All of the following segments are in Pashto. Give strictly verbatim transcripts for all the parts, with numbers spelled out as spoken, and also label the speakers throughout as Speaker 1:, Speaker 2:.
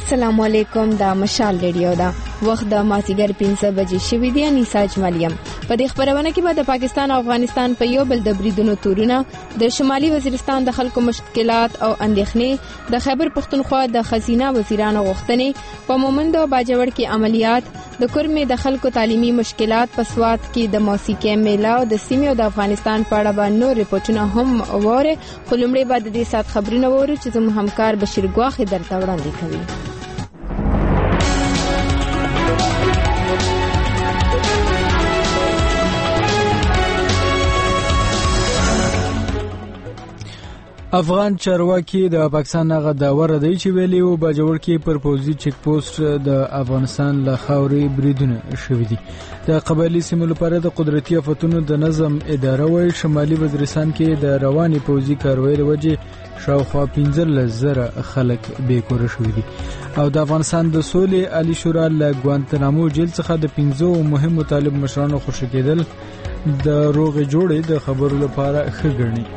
Speaker 1: السلام علیکم. دا مشال ریډیو دا وخت د مازیګر پنځه بجې شوې دي. انیسا اجمالیم په دې خبرونه کې به د پاکستان او افغانستان په یو بل د بریدونو تورونه، د شمالي وزیرستان د خلکو مشکلات او اندېښنې، د خیبر پښتونخوا د خزینه وزیرانو غوښتنې، په مومند او باجوړ کې عملیات، د کورمې د خلکو تعلیمي مشکلات، په سوات کې د موسیقي میله او د سیمې او د افغانستان په اړه به نور ریپورتونه هم وره. خو لومړی به د دې سات خبرونه وورو چې زموږ همکار بشیر ګواخې درته وړاندې کوي.
Speaker 2: افغان چارواکي د پاکستان هغه داور دی چې ویلي و باجوړ کې پر پوزي چیک پوسټ د افغانستان له خاورې بریدونه شوي دي. د قبایلي سیمو لپاره د قدرتي آفتونو د نظم اداره وایي شمالي وزیرستان کې د رواني پوزي کاروي لوجه شاوخوا پنځلس زره خلک بې کوره شوي دي. او د افغانستان د سولې عالی شورا له ګوانتنامو جیل څخه د پنځو مهمو طالب مشرانو خوشي کېدل د روغې جوړې د خبرو لپاره ښه ګڼي.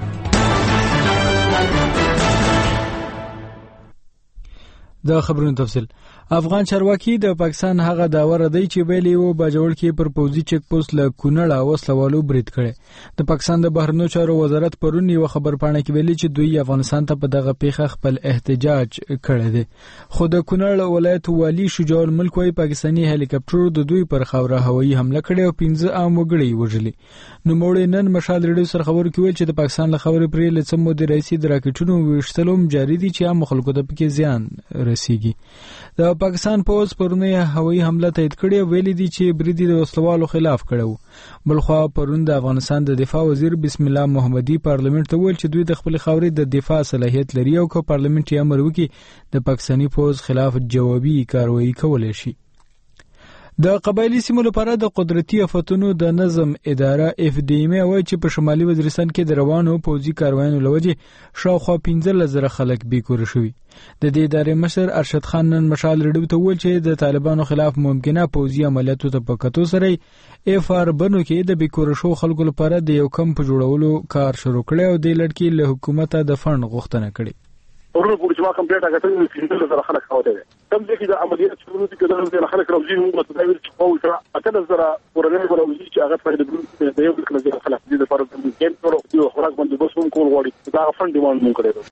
Speaker 2: د خبرونو تفصیل. افغان چارواکي د پاکستان هغه داور دی چې ویلي و باجوړ کې پر پوزي چیک پوسټ له کونړ وسلوالو برید کړي. د پاکستان د بهرنیو چارو وزارت پرون یو خبر پاڼه کې ویلي چې دوی افغانستان ته په دغه پیښه خپل احتجاج کړی دی. خو د کونړ ولایت والی شجاع الملک وايي پاکستاني هلیکاپټر د دوی پر خاوره هوایي حمله کړې او پنځه عام وګړي وژلي. نو موږ نن مشال ریډیو سره خبرو کې ویل چې د پاکستان له خبرې پرې له څمو د رئیسي د راکټونو وشتلوم جاری دي چې عام خلکو ته پکې زیان رسیږي. د پاکستان پوز پرونه هوایي حمله تایید کړې ویلي دي چې برید د وسلوالو خلاف کړو. بلخوا پرون د افغانستان د دفاع وزیر بسم الله محمدي پارلیمنت ته ویل چې دوی د خپل خاورې د دفاع صلاحیت لري او که پارلیمنت یې امر وکړي د پاکستاني پوز خلاف جوابي کاروایی کولای شي. د قبایلی سیمو لپاره د قدرتي آفتونو د نظم اداره اف ډي ام وايي چې په شمالي وزیرستان کې د روانو پوځي کاروانونو لوجه شاوخوا پنځلس زره خلک بې کوره شوي. د دې ادارې مشر ارشد خان نن مشال ریډیو ته وویل چې د طالبانو خلاف ممکنه پوځي عملیاتو ته په کتو سره اف ار بنو کې د بې کوره شو خلکو لپاره د یو کمپ جوړولو کار شروع کړی او د لړکی له حکومت د فند غوښتنه کړې.
Speaker 3: ورو پورې چې ما کمپلیټ هغه ته پنځلس زره خلک راوته دي. کوم ځای کې د عملیات شروع دي کېدل د خلک راوځي موږ ته دا ویل چې په وکړه اتلس زره ورنه راوځي چې هغه په دې د یو کله زره خلک دي لپاره د ګیم پرو یو خوراک باندې بس هم کول غواړي دا فند ډیماند مونږ کړی.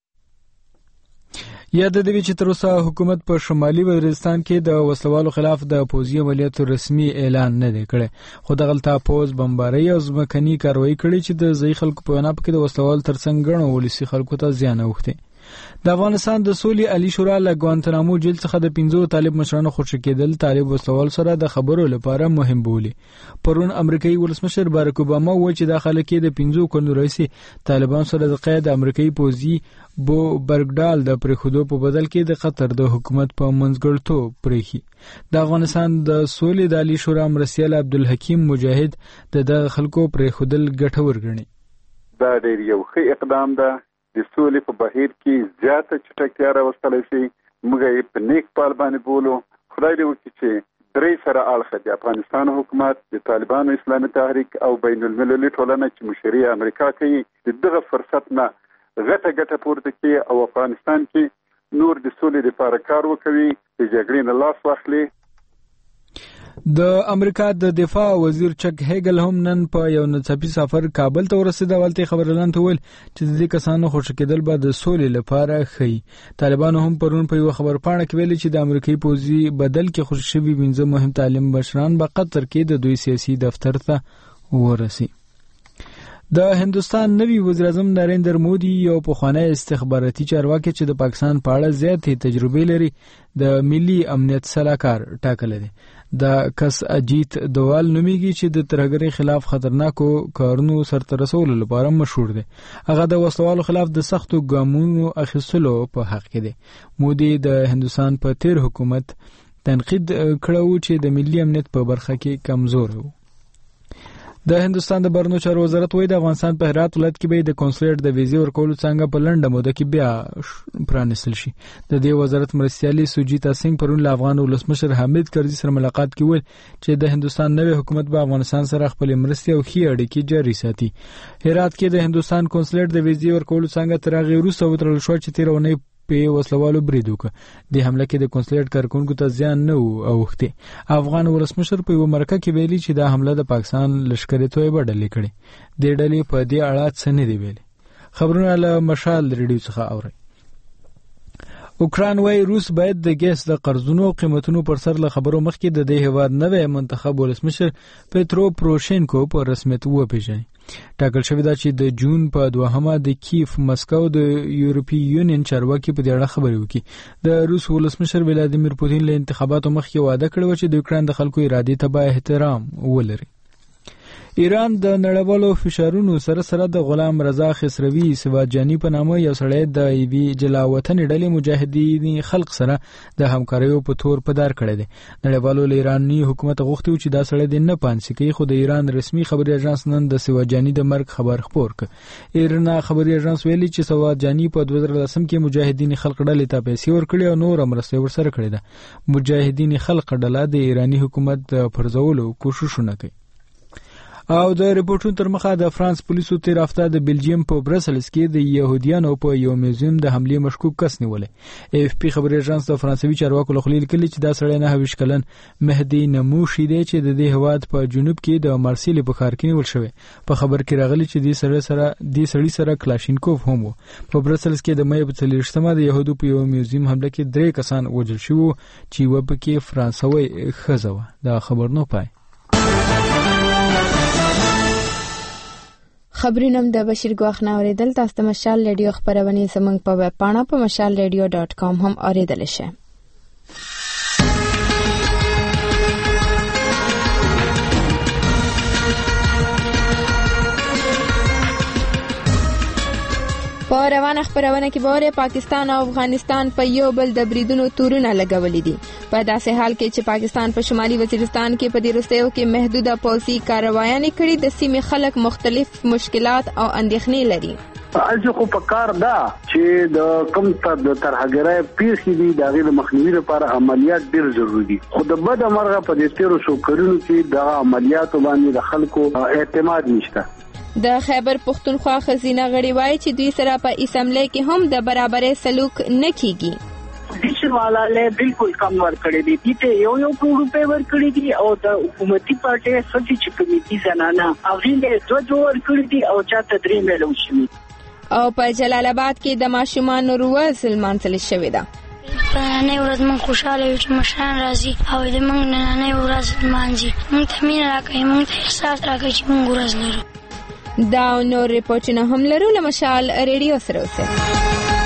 Speaker 2: یا د دې چې تر اوسه حکومت په شمالي وزیرستان کې د وسلوالو خلاف د پوځي عملیاتو رسمي اعلان نه دی کړی. خو دغلته پوز بمباري او ځمکني کاروایی کړي چې د ځای خلکو په وینا کې د وسلوال ترڅنګ غنو ولسی خلکو ته زیان اوخته. د افغانستان د سولې عالی شورا له ګوانتنامو جیل څخه د پنځو طالب مشرانو خوشي کېدل طالب وسلوال سره د خبرو لپاره مهم بولي. پرون امریکایي ولسمشر باراک اوباما وایي چې د خلک د پنځو کلونو رئیس طالبان سره د قید امریکایي پوځي بو برګډال د پرخودو په بدل کې د قطر د حکومت په منځګړتوب پرېخي. د افغانستان د سولې د عالی شورا مرسیال عبدالحکیم مجاهد د دغه خلکو پرخودل ګټور ګڼي.
Speaker 4: دا ډېر یو ښه اقدام ده. د سولې په بهیر کې زیاته چټکتیا راوستلی شي. موږ یې په نیک پال باندې بولو. خدای دې وکړي چې درې سره اړخه د افغانستان حکومت، د طالبانو اسلامي تحریک او بین المللي ټولنه چې مشري امریکا کوي د دغه فرصت نه غټه ګټه پورته کړي او افغانستان کې نور د سولې لپاره کار وکوي، د جګړې نه لاس واخلي.
Speaker 2: د امریکا د دفاع وزیر چک هیګل هم نن په یو ناڅاپي سفر کابل ته ورسېد. ولته خبرلان ته ویل چې د دې کسانو خوشی کېدل به د سولې لپاره ښه. طالبانو هم پرون په یو خبر پاڼه کې ویلي چې د امریکایي پوځي بدل کې خوشی شوي پنځه مهم تعلیم بشران به قطر کې د دوی سیاسي دفتر ته ورسي. د هندستان نوی وزیر اعظم نریندر مودي یو پخوانی استخباراتي چارواکي چې د پاکستان په اړه زیاتې تجربه لري د ملي امنیت سلاکار ټاکل دي. د کس اجیت دوال نومیږي چې د ترهګرۍ خلاف خطرناکو کارونو سرته رسولو لپاره مشهور دی. هغه د وسلوالو خلاف د سختو ګامونو اخیستلو په حق کې دی. مودي د هندستان په تیر حکومت تنقید کړو چې د ملي امنیت په برخه کې کمزور و. د هندستان د بهرنیو چارو وزارت وايي د افغانستان په هرات ولایت کې به د کنسولیټ د ویزې ورکولو څنګه په لنډه موده کې بیا پرانیستل شي. د دې وزارت مرستیالي سوجیتا سنگ پرون له افغان ولسمشر حامد کرزي سره ملاقات کې ویل چې د هندستان نوی حکومت به افغانستان سره خپل مرستې او ښې اړیکې جاري ساتي. هرات کې د هندستان کنسولیټ د ویزې ورکولو څنګه تر هغې وروسته وتړل شو چې تیر اونۍ په وسلوالو برید وکړ د حمله کې د کنسولیت کارکونکو ته زیان نه و اوښتي افغان ولسمشر په یو مرکه کې ویلي چې دا حمله د پاکستان لشکري توې بدلې کړي د ډلې په دې اړه څه نه دی ویلي خبرونه له مشال ریډیو څخه اوري اوکران وايي روس باید د ګیس د قرضونو قیمتونو پر سر له خبرو مخکې د دې هیواد نوې منتخب ولسمشر پېترو پروشینکو په رسمیت وپیژني ټاکل شوی دا چې د جون په دوهمه د کیف مسکو د یورپی یونین چارواکي په دې اړه خبرې وکړي د روس ولسمشر ولادیمیر پوتین له انتخاباتو مخکې وعده کړې چې د اوکران د خلکو ارادې ته به احترام ولري ایران د نړیوالو فشارونو سره سره د غلام رضا خسروی سواجانی په نامه یو سړی د ایوی جلاوطن ډلې مجاهدین خلق سره د همکاریو په تور په دار کړی دی نړیوالو له ایرانی حکومت غوښتي چې دا سړی د نه پانسي کوي خو د ایران رسمي خبري اژانس نن د سواجانی د مرګ خبر خبر کړ ایران خبري اژانس ویلي چې سواجانی په دوه زره لسم کې مجاهدین خلق ډلې ته پیسې ورکړي او نور مرسته ورسره کړې ده مجاهدین خلق ډله د ایرانی حکومت د پرځولو کوششونه کوي او د ریپورتونو تر مخه د فرانس پولیسو تیر هفته د بلجیم په برسلز کې د يهوديانو په یو میوزیم د حمله مشکوک کس نیولې اف پی خبري اژانس د فرانسوي چارواکو له خلیل کلی چې دا سړی نه هوښ کلن مهدی نموشي دی چې د دې هواد په جنوب کې د مارسیل په ښار کې نیول شوی په خبر کې راغلی چې د سړی سره د سړی سره کلاشینکوف هم په برسلز کې د مې په څلورشتمه د يهودو په یو میوزیم حمله کې درې کسان وژل شو چې و په کې فرانسوي خزوه دا خبر نه پای
Speaker 1: خبرونم د بشیر ګواخ نه اوریدل تاسو د مشال ریډیو خبرونه زمنګ په ویب پاڼه په مشال ریډیو ډاٹ کام هم اوریدل شئ په روانه خبرونه کې بوره پاکستان او افغانستان په یو بل د بریدونو تورونه لګولې دي په داسې حال کې چې پاکستان په شمالي وزیرستان کې په دې وروستیو کې محدوده پوځي کاروایانې کړې د سیمې خلک مختلف مشکلات او اندېښنې لري
Speaker 3: اځه خو په کار دا چې د کم ته د ترهګرۍ پیښې دي د غیر مخنیوي لپاره عملیات ډیر ضروري دي خو د بد مرغه په دې تیرو شو کړنو کې د عملیاتو باندې د خلکو اعتماد نشته
Speaker 1: د خیبر پختونخوا خزینه غړي وایي چې دوی سره په اسمبلی کې هم د برابرۍ سلوک نه کیږي
Speaker 5: ډیشن والا له بالکل کم ور کړی دي ته یو یو روپے ور کړی دي او د حکومتي پارټي سچ چې کمیټي زنانه او له دوه دوه ور کړی دي او چا تدریم له وشمي
Speaker 1: او په جلال آباد کې د ماشومان روز منځل شوې ده
Speaker 6: نن ورځ مون خوشاله یو چې مشران راځي او د مونږ نن ورځ مانځي مونږ ته مين راکړي مونږ ته احساس راکړي چې مونږ ورځ لرو
Speaker 1: دا نور ریپورتونه هم لرو له مشال ریډیو سره اوسه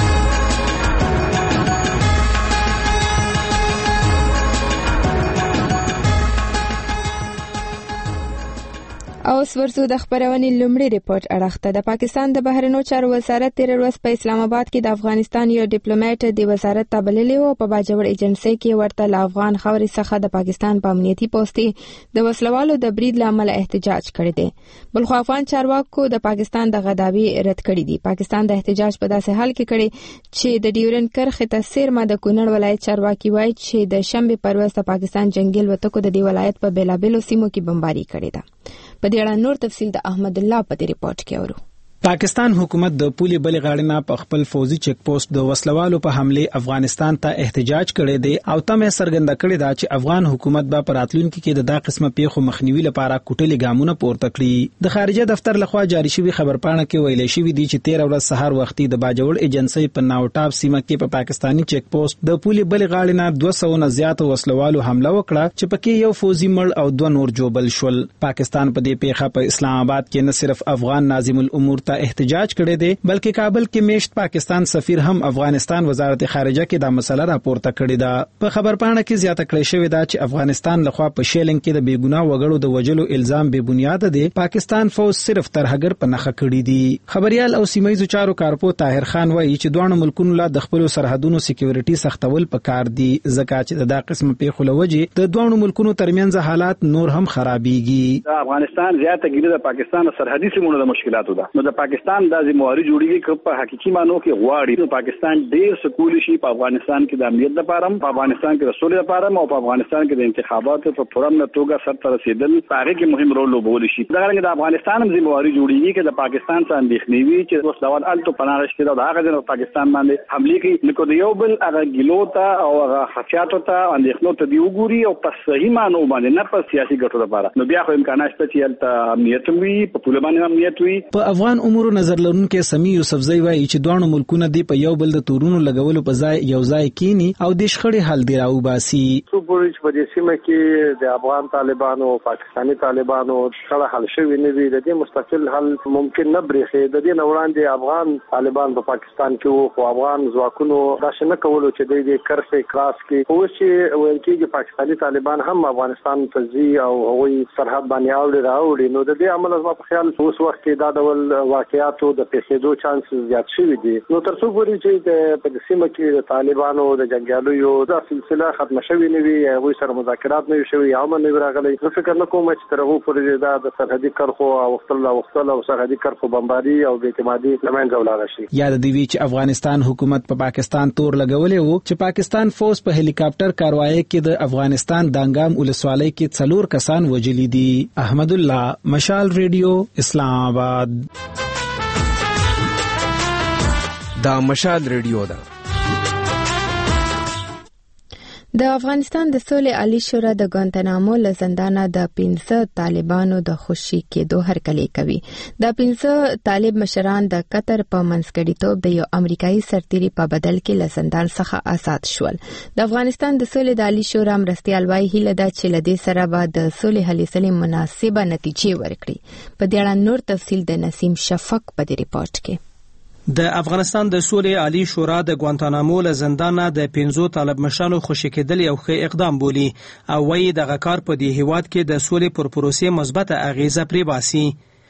Speaker 1: او ورسو د خبرونې لومړی ریپورت اړخته د پاکستان د بهرنیو چارو وزارت تیر ورځ په اسلام آباد کې د افغانستان یو ډیپلوماټ د وزارت تبللی او په باجوړ ایجنسی کې ورته ل افغان خاورې څخه د پاکستان په امنیتي پوسټي د وسلوالو د برید لامل احتجاج کړی دی بل خو افغان چارواکو د پاکستان د غداوی رد کړی دی پاکستان د احتجاج په داسې حال کې کړی چې د ډیورن کرخه تاثیر ما د کونړ ولایت چارواکي وایي چې د شنبه پر ورځ د پاکستان جنگل وتکو د دی ولایت په بیلابلو سیمو کې بمباري کړې ده په دې اړه نور تفصیل د احمد الله په دې ریپورت کې اورو
Speaker 7: پاکستان حکومت د پولي بلې غاړې نه په خپل فوزي چیک پوسټ د وسلوالو په حمله افغانستان ته احتجاج کړی دی او تمه سرګنده کړی دا چې افغان حکومت به پراتلونکو کې د دا قسمه پیښو مخنیوي لپاره کوټلي ګامونه پورته کړي د خارجه دفتر لخوا جاری شوی خبرپاڼه کې ویل شوی دی چې تیر ورځ سهار وختي د باجوړ ایجنسی په ناوټاپ سیمه کې په پاکستانی چیک پوسټ د پولي بلې غاړې نه دوه سوه نه زیات وسلوالو حمله وکړه چې پکې یو فوزي مړ او دوه نور جوبل شول پاکستان په دې پیښه په اسلام آباد کې نه صرف افغان ناظم الامور ته احتجاج کړی دی بلکې کابل کې میشت پاکستان سفیر هم افغانستان وزارت خارجه کې دا مسله راپورته کړې ده په خبرپاڼه کې زیاته کړې شوې ده چې افغانستان لخوا په شیلنګ کې د بیګناه وګړو د وجلو الزام بے بنیاد دی پاکستان فوج صرف ترهګر په نخښه کړی دی خبريال او سیمایي چارو کارپو طاهر خان وایي چې دوه ملکونو له د خپل سرحدونو سکیورټي سختول پکار دي ځکه چې دا قسم پیښو لوجه د دوه ملکونو ترمنځ حالات نور هم خرابيږي
Speaker 3: افغانستان زیاته ګیره د پاکستان سرحدي سیمونو د مشکلاتو ده نو د
Speaker 5: پاکستان د ذمہواری جوړیږي چې په حقيقي معنی کې غواړي نو پاکستان ډیر سکول شي په افغانستان کې د امنیت لپاره په افغانستان کې د سولې لپاره او په افغانستان کې د انتخاباتو په پرمنه توګه سره رسیدل هغه کې مهم رول لوبول شي دا څنګه د افغانستان ذمہواری جوړیږي چې د پاکستان څخه اندېښنې وي چې اوس دا ول الټو پناهش کې دا هغه د پاکستان باندې حمله کوي نو د یو بل هغه ګلوتا او هغه خفیاتو ته اندېښنو ته دی وګوري او په صحیح معنی باندې نه په سیاسي ګټو لپاره نو بیا خو امکانات شته چې الته امنیت وي په پوله باندې امنیت وي
Speaker 7: په افغان امور نظر لرونکو سمي یوسفزئی وایي چې دوه ملکونه دی په یو بل د تورونو لګولو په ځای یو ځای کینی او د شخړې حل دی راو باسي
Speaker 8: څو پوری چې په دې سیمه کې د افغان طالبانو او پاکستاني طالبانو شخړه حل شوی نه وي د دې مستقل حل ممکن نه بریخي د دې نوړاندې افغان طالبان په پاکستان کې وو خو افغان ځواکونو دا څنګه کولو چې د دې کرسي کلاس کې او چې ویل کېږي پاکستاني طالبان هم افغانستان ته ځي او هغوی سرحد باندې اوړي راوړي نو د دې عمل از ما په خیال اوس وخت کې دا ډول واقعیاتو د پیښېدو چانس زیات شوی دی نو تر څو پورې چې د په سیمه کې د طالبانو د جنگیالیو دا سلسله ختم شوی نه وي هغوی سره مذاکرات نه شوي یا هم نه راغلي زه فکر نه کوم چې تر هغه پورې دا د سرحدي کرخو او وختل وختل او سرحدي کرخو بمباري او بې اعتمادي لمنځه ولاړ شي
Speaker 7: یاد دی وی چې افغانستان حکومت په پا پاکستان تور لګولې وو چې پاکستان فوج په هلی کاپټر کاروایی کې د افغانستان دانګام ولسوالۍ کې څلور کسان وجلی دي احمد الله مشال ریډیو اسلام آباد
Speaker 9: دا مشال ریډیو دا
Speaker 1: د افغانستان د سولې عالی شورا د ګوانتانامو له زندانه د پنځه طالبانو د خوشي کېدو هرکلی کوي د پنځه طالب مشران د قطر په منځګړیتوب د یو امریکایي سرتیري په بدل کې له زندان څخه آزاد شول د افغانستان د سولې د عالی شورا مرستیال وايي هیله ده چې له دې سره به د سولې هلې سلې مناسبه نتیجې ورکړي په دې اړه نور تفصیل د نسیم شفق په دې ریپورت کې
Speaker 10: د افغانستان د سولې عالی شورا د ګوانتانامو له زندانه د پنځو طالب مشرانو خوشي کېدل یو ښه اقدام بولي او وایي دغه کار په دې هیواد کې د سولې پر پروسې مثبته اغیزه پرې باسي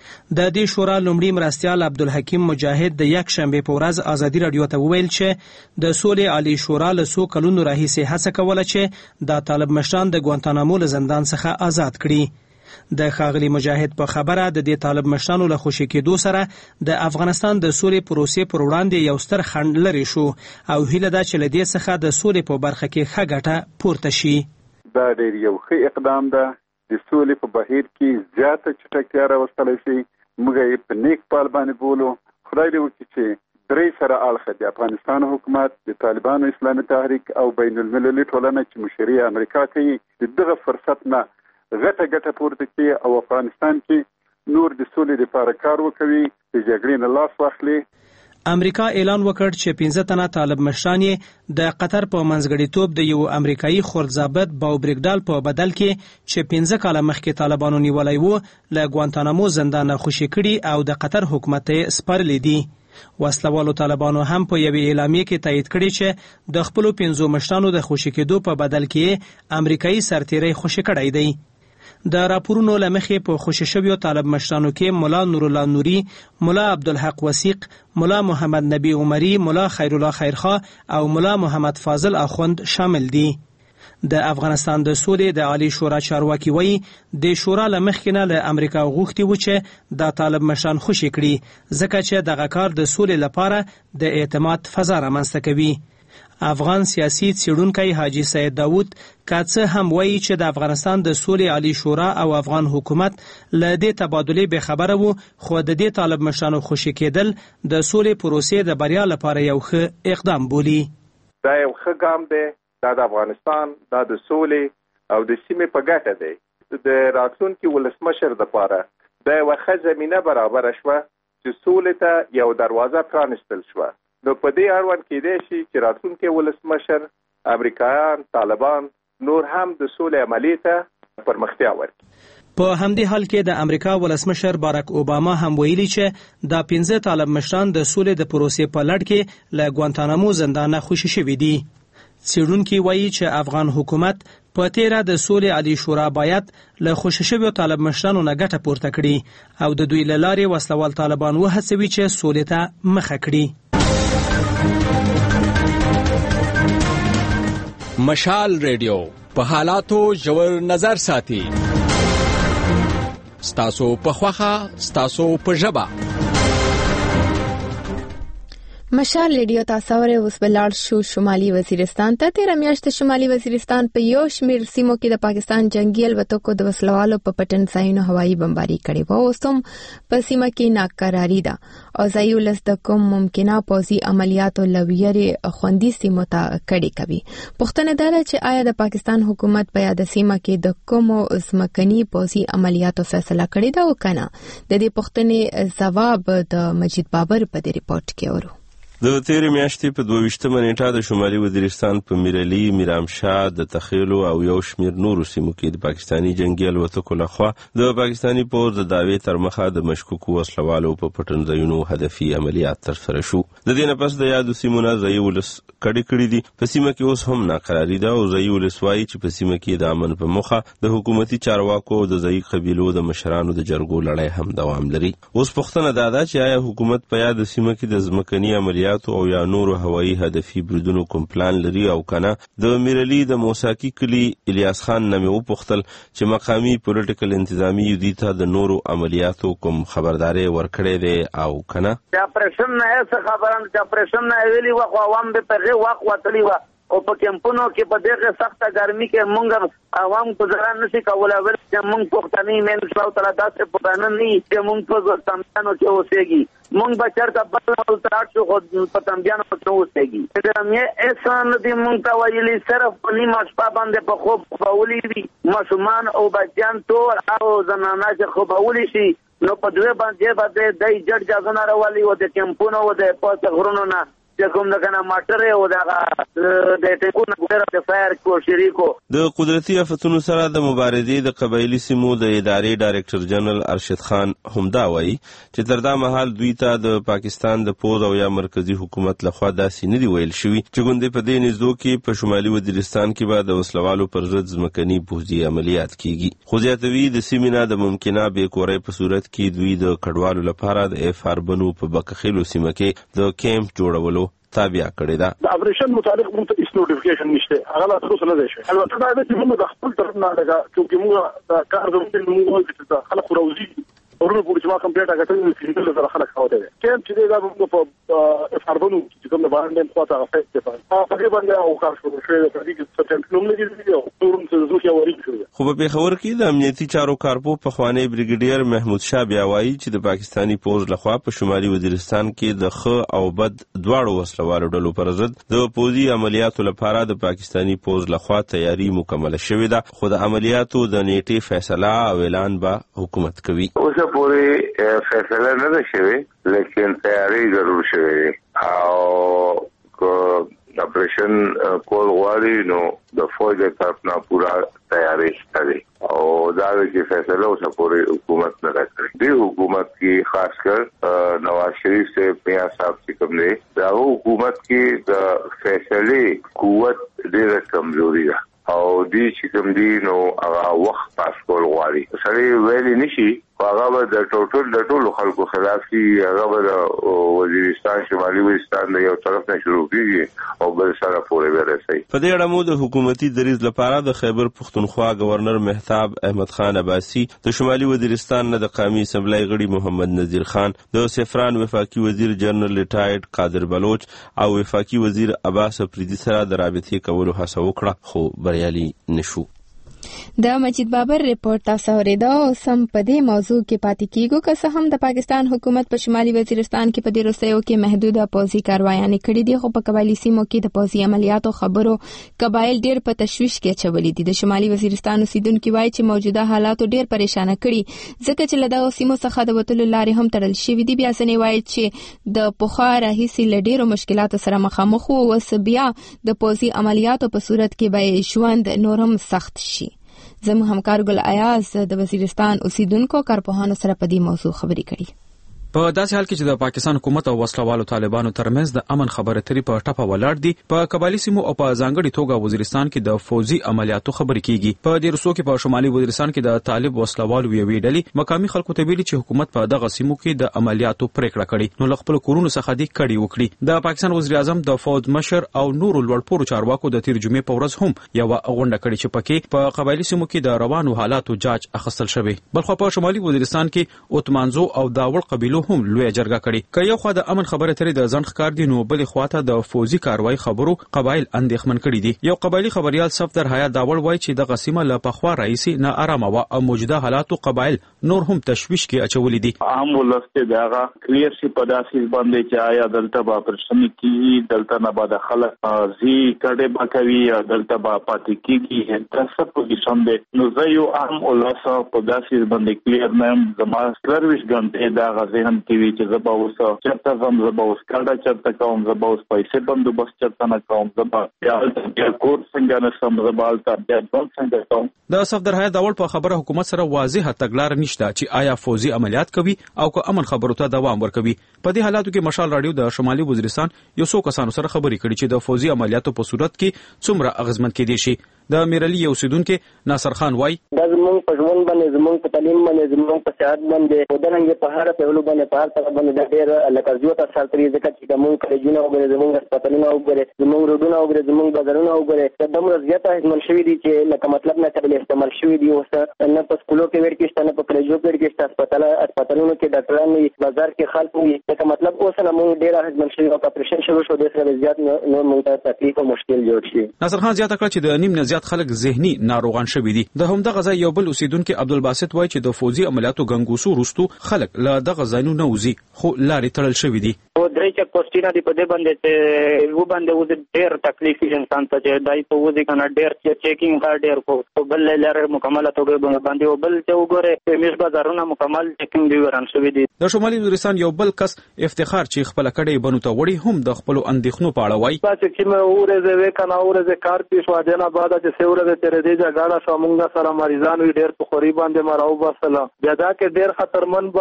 Speaker 10: د دې شورا لومړي مرستیال عبدالحکیم مجاهد د یک شنبه په ورځ ازادي رادیو ته وویل چې د سولې عالی شورا له څو کلونو راهیسې هڅه کوله چې د طالب مشران د ګوانتانامو له زندان څخه آزاد کړي د ښاغلي مجاهد په خبره د دې طالب مشرانو له خوشي کېدو سره د افغانستان د سولې پروسې پر وړاندې یو ستر خنډ لري شو او هیله ده چې له دې څخه د سولې په برخه کې ښه ګټه پورته شي
Speaker 4: دا ډېر یو ښه اقدام ده د سولې په بهیر کې زیاته چټکتیا راوستلی شي موږ یې په نیک پال باندې بولو خدای دې وکړي چې درې سره اړخه د افغانستان حکومت د طالبانو اسلامي تحریک او بین المللي ټولنه چې مشري امریکا کوي د دغه فرصت نه غټه غټه پورته کې او افغانستان کې نور د سولې لپاره کار وکوي د جګړې نه لاس واخلي
Speaker 10: امریکا اعلان وکړ چې پنځه تنه طالب مشران د قطر په منځګړیتوب د یو امریکایي خردضابط باو بریګډال په بدل کې چې پنځه کاله مخکې طالبانو نیولای وو له ګوانتانامو زندان خوشي کړي او د قطر حکومت یې سپارلي دي وسلوالو طالبانو هم په یوې اعلامیه کې تایید کړی چې د خپلو پنځو مشرانو د خوشي کېدو په بدل کې امریکایي سرتیری خوشي کړی دی د راپورونو لمخې په خوشي شویو طالب مشرانو کې مولا نور الله نوري مولا عبدالحق وثیق مولا محمد نبی عمری مولا خیر الله خیرخواه او مولا محمد فاضل اخوند شامل دي د افغانستان د سولې د عالی شورا چارواکي وایي د شورا لمخې نه له امریکا غوښتي و چې د طالب مشران خوشي کړي ځکه چې دغه کار د سولې لپاره د اعتماد فضا رامنځته کوي افغان سیاسي څېړونکی حاجی سید داود کاڅه هم وایي چې د افغانستان د سولې عالی شورا او افغان حکومت له دې تبادلې به خبره وو خو د دې طالب مشرانو خوشي کېدل د سولې پروسې د بریا لپاره یو ښه اقدام بولي
Speaker 11: دا یو ښه ګام دی دا د افغانستان دا د سولې او د سیمې په ګټه دی د راتلونکي ولسمشر لپاره دا یو ښه زمینه برابره شوه چې سولې ته یو دروازه پرانستل شوه نو په دې اړوند کېدای شي چې راتلونکي ولسمشر امریکایان طالبان نور هم د سولې عملیې ته پرمختیا ورکړي
Speaker 10: په همدې حال کې د امریکا ولسمشر باراک اوباما هم ویلي چې دا پنځه طالب مشران د سولې د پروسې په لړ کې له ګوانتانامو زندانه خوشي شوي دي څېړونکي وایي چې افغان حکومت په تیره د سولې عالی شورا باید له خوشي شویو طالب مشرانو نه ګټه پورته کړي او د دوی له لارې وسلوال طالبان وهڅوي چې سولې ته مخه کړي
Speaker 9: مشال ریډیو په حالاتو ژور نظر ساتي ستاسو په خوخه ستاسو په ژبه
Speaker 1: مشال ریډیو تاسو اورئ. اوس بلال شو شمالي وزیرستان ته. تیر میاشت شمالي وزیرستان په یو شمیر سیمو کې د پاکستان جنگي الوتکو د وسلوالو په پټن ځایونو هوایي بمباري کړې و. اوس هم په سیمه کې ناکراری ده او ځایي ولس د کوم ممکنه پوځي عملیاتو لویري خوندي سیمو ته کړي کوي. پوښتنه ده چې آیا د پاکستان حکومت په یاد سیمه کې د کوم ځمکني پوځي عملیاتو فیصله کړې ده او کنه. د دې پوښتنې ځواب د مجید بابر په دې ریپورت کې اورو.
Speaker 12: د تیر میاشتې په دوه نیټه د شمالي وزیرستان په میرعلي، میرامشاه، د تخیلو او یو شمیر نورو سیمو کې د پاکستاني جنگي الوتکو لخوا د پاکستاني پوځ د دعوې تر مخه د مشکوکو وسلوالو په پټنځایونو هدفي عملیات ترسره شو. د دې نه پس د یادو سیمو نه ځایي ولس کډې کړې دي. په سیمه کې اوس هم ناقراري ده او ځایي ولس وایي چې په سیمه کې د امن په مخه د حکومتي چارواکو او د ځایي قبیلو د مشرانو د جرګو لړۍ هم دوام لري. اوس پوښتنه دا ده چې آیا حکومت په یاد سیمه کې د ځمکني عملیاتو او یا نورو هوایي هدفي بریدونو کوم پلان لري او کنه. د میرعلي د موساکي کلی الیاس خان نامه وپوښتل چې مقامی پولیټیکل انتظامی یودي ته د نورو عملیاتو کوم خبرداري ورکړې ده او کنه.
Speaker 13: د اپریشن نه څه خبران د اپریشن نه ویلي وخت عوام به په وخت وتلی و او په کمپونو کې په دغه سخته ګرمي کې مونږ عوام گزاران نشي کولای. ول چې مونږ پښتني مین څو تر داسې پښتنه نه چې مونږ په تمځانو کې اوسېږي. مونږ بچر ته بل او تراټ شو په تمځانو کې اوسېږي. دا مې احسان دې مونږ ته ویلي صرف په نیمه شپه باندې په خوب باولي وي ماشومان او بچیان ټول او زنانه چې خوب باولي شي نو په دوه باندې باندې دای جړ ځونه راولي او د کمپونو او د پاس غرونو نه کوم د کنه ماټر او د د ټکو نه د فایر کو شریکو.
Speaker 12: د قدرتي آفتونو سره د مبارزې د قبایلی سیمو د ادارې ډایرکټر جنرال ارشد خان همدا وایي چې تر دا مهال دوی ته د پاکستان د پوز او یا مرکزی حکومت لخوا داسې نه دی ویل شوی چې ګوندې په دې نزدو کې په شمالي وزیرستان کې به د وسلوالو پر ضد ځمکني پوځي عملیات کیږي. خو زیاتوي د سیمې نه د ممکنه بې کورۍ په صورت کې دوی د کډوالو لپاره د اف اربنو په بکخیلو سیمه کې د کیمپ جوړولو تابع کړی دا.
Speaker 3: د اپریشن متعلق موږ ته هیڅ نوټیفیکیشن نشته. هغه لا تر اوسه نه دی شوی. البته دا د موږ د خپل طرف نه لګا چې موږ د کار د موږ چې خلک روزي ورونو پولیس ما کمپلیټ هغه ته فیزیکل سره خلک خاوته دي. کیم چې دا موږ په افاربنو چې کوم باندې خواته افیکټ دي. په دې باندې او کار شروع شوی د دې چې څه نوم لګي دی او تورم څه زوخه وری شوی.
Speaker 12: خو په پیښور کې د امنیتي چارو کارپو په خوانی بریګیډیر محمود شاه بیا وایي چې د پاکستانی پوز لخوا په شمالي وزیرستان کې د خ او بد دواړو وسلوالو ډلو پر ضد د پوزي عملیاتو لپاره د پاکستانی پوز لخوا تیاری مکمل شوې ده. خو د عملیاتو د نیټه فیصله او اعلان به حکومت کوي.
Speaker 14: اوسه پورې فیصله نه ده شوې لیکن تیاری ضرور شوې او کو اپریشن کول غواړي نو د فوج د طرف نه پورا تیاری شته او دا چې فیصله اوسه پورې حکومت نه راکړي. د حکومت کې خاص کر نواز شریف سے میاں صاحب چې کوم دی دا حکومت کې د فیصله قوت ډېره کمزوري ده او دې چې کوم دی نو هغه وخت پاس کول غواړي. سړی ویلي نشي هغه به د ټوټل د ټولو خلکو خلاف کی هغه به د وزیرستان شمالي وزیرستان د یو طرف نه شروع کیږي او بل سره پورې ورسي.
Speaker 12: په دې اړه مو د حکومتي دریځ لپاره د خیبر پختونخوا گورنر مهتاب احمد خان عباسی، د شمالي وزیرستان نه د قومي اسمبلی غړي محمد نذیر خان، د سفران وفاقي وزیر جنرال ریټایرډ قادر بلوچ او وفاقي وزیر عباس افریدي سره د رابطې کولو هڅه وکړه خو بریالي نشو.
Speaker 1: د مجید بابر ریپورت تاسو اوریدا او سم په دې موضوع کې پاتې کیږو که څه هم د پاکستان حکومت په شمالي وزیرستان کې په دې وروستیو کې محدوده پوځي کاروایانې کړې دي، خو په قبایلی سیمو کې د پوځي عملیاتو خبرو قبایل ډېر په تشویش کې چولې دي. د شمالي وزیرستان اوسیدونکو وایي چې موجوده حالات ډېر پریشان کړي ځکه چې له دغه سیمو څخه د وټلو لارې هم تړل شوې دي. بیا ځنې وایي چې د پخوا راهیسې له ډېرو مشکلاتو سره مخامخ وو او اوس بیا د پوځي عملیاتو په صورت کې به ژوند نور هم سخت شي. زموږ همکار ګل ایاز د وزیرستان اوسیدونکو کارپوهانو سره په دې موضوع خبرې کړي.
Speaker 15: په داسې حال کې چې د پاکستان حکومت او وسلوالو طالبانو ترمنځ د امن خبرې اترې په ټپه ولاړ دي، په قبایلی سیمو او په ځانګړي توګه وزیرستان کې د فوزي عملیاتو خبرې کیږي. په دې رسو کې په شمالي وزیرستان کې د طالب وسلوالو یوې ډلې مقامي خلکو ته ویلي چې حکومت په دغه سیمو کې د عملیاتو پریکړه کړې نو له خپل کورونو څخه دې کړي وکړي. د پاکستان وزیر اعظم د فوج مشر او نورو لوړپوړو چارواکو د تیر جمعې په ورځ هم یو غونډه کړې چې پکې په قبایلی سیمو کې د روانو حالاتو جاج اخیستل شوی. بلخو په شمالي وزیرستان کې اوتمانزو او داوړ قبیلو والو هم لوی جرګه کړي. که یو خوا د امن خبره ترې د ځنډ ښکار دي نو بلې خواته د فوزي کاروای خبرو قبایل اندېښمن کړي دي. یو قبایلی خبريال صفدر حیا داول وایي چې د قسمه له پخوا رئیسي نه آرامه و او موجوده حالاتو قبایل نور هم تشویش کې اچولې دي.
Speaker 16: عام ولسته دغه کلیر شي په داسې باندې چې آیا دلته به پرشن کی دلته نه بعد خلک زی کډه بکوي دلته به پاتې کیږي تاسو په پوزیشن دی نو زه یو عام ولسته په داسې باندې کلیر نیم زما سرویس ګنټه دا غزهن کې وی چې زبا وسه چرته زم زبا وس کډه چرته کوم زبا وس پیسې بندوبست چرته نه کوم زبا یا کور څنګه نه سم زبا الته د څنګه کوم.
Speaker 15: د صفدر حیا داول په خبره حکومت سره واضحه تګلار نشته چې آیا فوزي عملیات کوي او که امن خبرو ته دوام ورکوي. په دې حالاتو کې مشال رادیو د شمالي وزیرستان یو څو کسانو سره خبرې کړي چې د فوزي عملیاتو په صورت کې څومره اغیزمن کېدي شي. د میرلی یو سیدونکو ناصر خان وای
Speaker 17: د زمون په ژوند باندې زمون په تعلیم باندې زمون په صحت باندې په دغه په هر په ولو باندې په هر طرف باندې د ډېر لکه زیات اثر لري ځکه چې زمون کلیجونه او زمون هسپتالونه او زمون روډونه او زمون بازارونه او د دومره زیاته هیڅ شوی دي چې لکه مطلب نه قابل استعمال شوی دي. اوس نه په سکولو کې ور کې نه په کلیجو کې کې هسپتال هسپتالونو کې ډاکټرانو بازار کې خلک وي لکه مطلب اوس نه مونږ ډېر هیڅ شوی او اپریشن شروع شو د سره زیات نو مونږ ته تکلیف او مشکل جوړ شي.
Speaker 15: ناصر خان زیاته کړ چې د نیم نه زیات خلک ذهني ناروغان شوي دي. د همدغه ځای یو بل اوسیدونکو عبدالباسط وایي چې د فوزي عملیاتو غنګوسو وروستو خلک له دغه ځایونو نه وځي خو لارې تړل شوي دي.
Speaker 18: او درې چک پوسټونه دی په دې باندې چې و باندې و ډېر تکلیف انسان ته چې دای په وځي کنه ډېر چیکینګ کا ډېر کو بل لاره مکمله توګه باندې او بل چې وګوره میش بازارونه مکمل چیکینګ دی وران شوي دي.
Speaker 15: د شمالي وزیرستان یو بل کس افتخار چې خپل کډې بنو ته وړي هم د خپل اندېښنو په اړه وایي
Speaker 8: چې مې اورزه وکنه اورزه کار پیښ واجنه بعد چې سورزه ترې دې ځګړه شومنګ سره مریضان وی ډېر په خوري باندې مراو بسله بیا دا کې ډېر خطرمن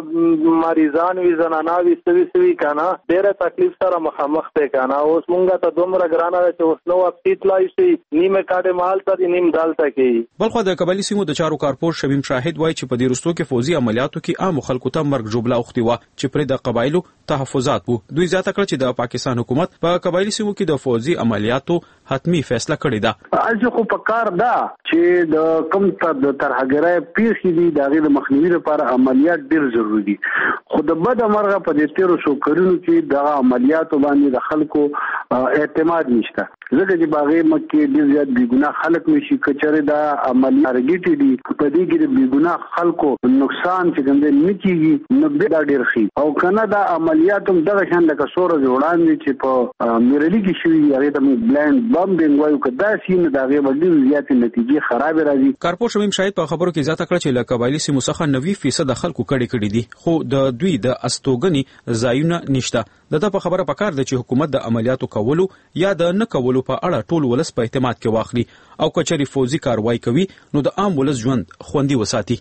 Speaker 8: به مریضان وی زنانا وی سوي سوي کنه ډېر تکلیف سره مخامخ ته کنه اوس مونږه ته دومره ګرانه چې اوس نو اپیټ لای شي نیمه کاټه مال ته نیم دالته کې.
Speaker 15: بلخو د قبایلی سیمو د چارو کارپور شمیم شاهد وایي چې په دې رستو کې فوزي عملیاتو کې عام خلکو ته مرګ جوړه اوختي و چې پر د قبایلو تحفظات وو. دوی زیاته کړ چې د پاکستان حکومت په قبایلی سیمو کې د فوزي عملیاتو حتمی فیصله کړې ده.
Speaker 19: اځ خو په کار ده چې د کم تر د ترهګرای پیښې دي د غیر مخنیوي لپاره عملیات ډیر ضروری دي. خو د بد مرغه په دې تیرو شو کړنو کې د عملیاتو باندې د خلکو اعتماد نشته ځکه چې باغې مکه ډیر زیات بی ګناه خلک نشي کچره دا عملیات رګیټي دي په دې کې د بی ګناه خلکو نقصان چې ګنده نه کیږي نو به دا ډیر خي او کنه دا عملیات هم دغه شان لکه سور جوړان چې په میرلی کې شوی هغه د بلند بمبینګ وایو کدا سین دا غي ډیر زیات نتیجې خراب راځي.
Speaker 15: کارپور شمیم شاهد په خبرو کې زیاته کړ چې له قبایلی سیمو څخه نوي فیصد خلکو کړي کړي دي خو د دوی د استوګنی ځایونه نشته. دته په خبره پکار ده چې حکومت د عملیاتو کولو یا د نه کولو په اړه ټول ولس په اعتماد کې واخلي او کچري فوزي کاروایی کوي نو د عام ولس ژوند خوندي وساتي.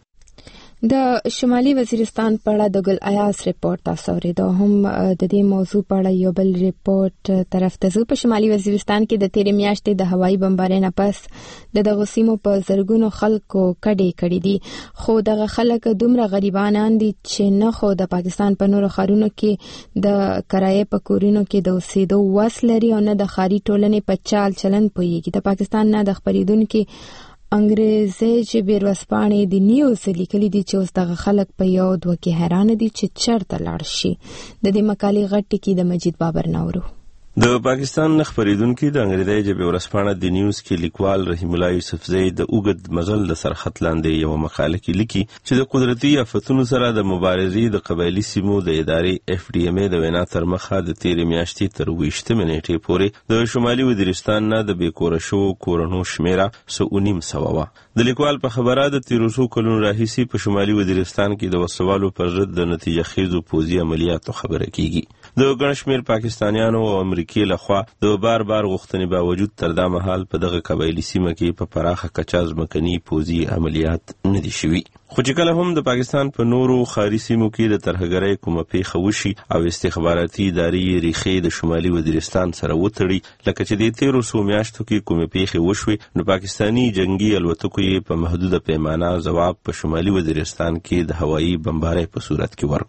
Speaker 1: د شمالي وزیرستان په اړه د ګل ایاس ریپورت تاسو ورته هم د دې موضوع په اړه یو بل ریپورت طرف ته په شمالي وزیرستان کې د تیرې میاشتې د هوایي بمبارۍ نه پس د دغه سیمو په زرګونو خلکو کډې کړې دي خو دغه خلک دومره غریبانان دي چې نه خو د پاکستان په نورو ښارونو کې د کرایې په کورونو کې د اوسېدو وس لري او نه د ښاري ټولنې په چال چلن پوهیږي. د پاکستان نه د خبرېدونکو انګریزي چې بیروسپانې د نیوز لیکلي دي چې اوس دغه خلک په یو دوه کې حیران دي چې چرته لاړ شي. د دې مقالې غټ ټکی د مجید بابر نورو.
Speaker 12: د پاکستان خبرېدونکو د انګریزي ژبې ورسپانه د نیوز کې لیکوال رحیم الله یوسفزی د اوګد مزل د سرخط لاندې یو مقاله کې لیکي چې د قدرتي آفتونو سره د مبارزې د قبایلی سیمو د ادارې اف ډي ام ای د وینا تر مخه د تیرې میاشتې تر ویشتمې نیټې پورې د شمالي وزیرستان نه د بیکوره شو کورونو شمیره سو نیم سوه وه. د لیکوال په خبره د تیرو څو کلونو راهیسې په شمالي وزیرستان کې د وسلوالو پر ضد د نتیجه خیزو پوځي عملیاتو خبره کیږي. د ګڼ شمېر پاکستانیانو او امریکې لخوا د بار بار غوښتنې باوجود تر دا مهال په دغه قبایلی سیمه کې په پراخه کچه ځمکني پوځي عملیات نه دي شوي. خو چې کله هم د پاکستان په نورو ښاري سیمو کې د ترهګرۍ کومه پیښه وشي او استخباراتي ادارې ریښې د شمالي وزیرستان سره وتړي لکه چې د تیرو څو میاشتو کې کومې پیښې وشوې نو پاکستاني جنگي الوتکو یې په محدوده پیمانه ځواب په شمالي وزیرستان کې د هوایي بمبارۍ په صورت کې ورکړو.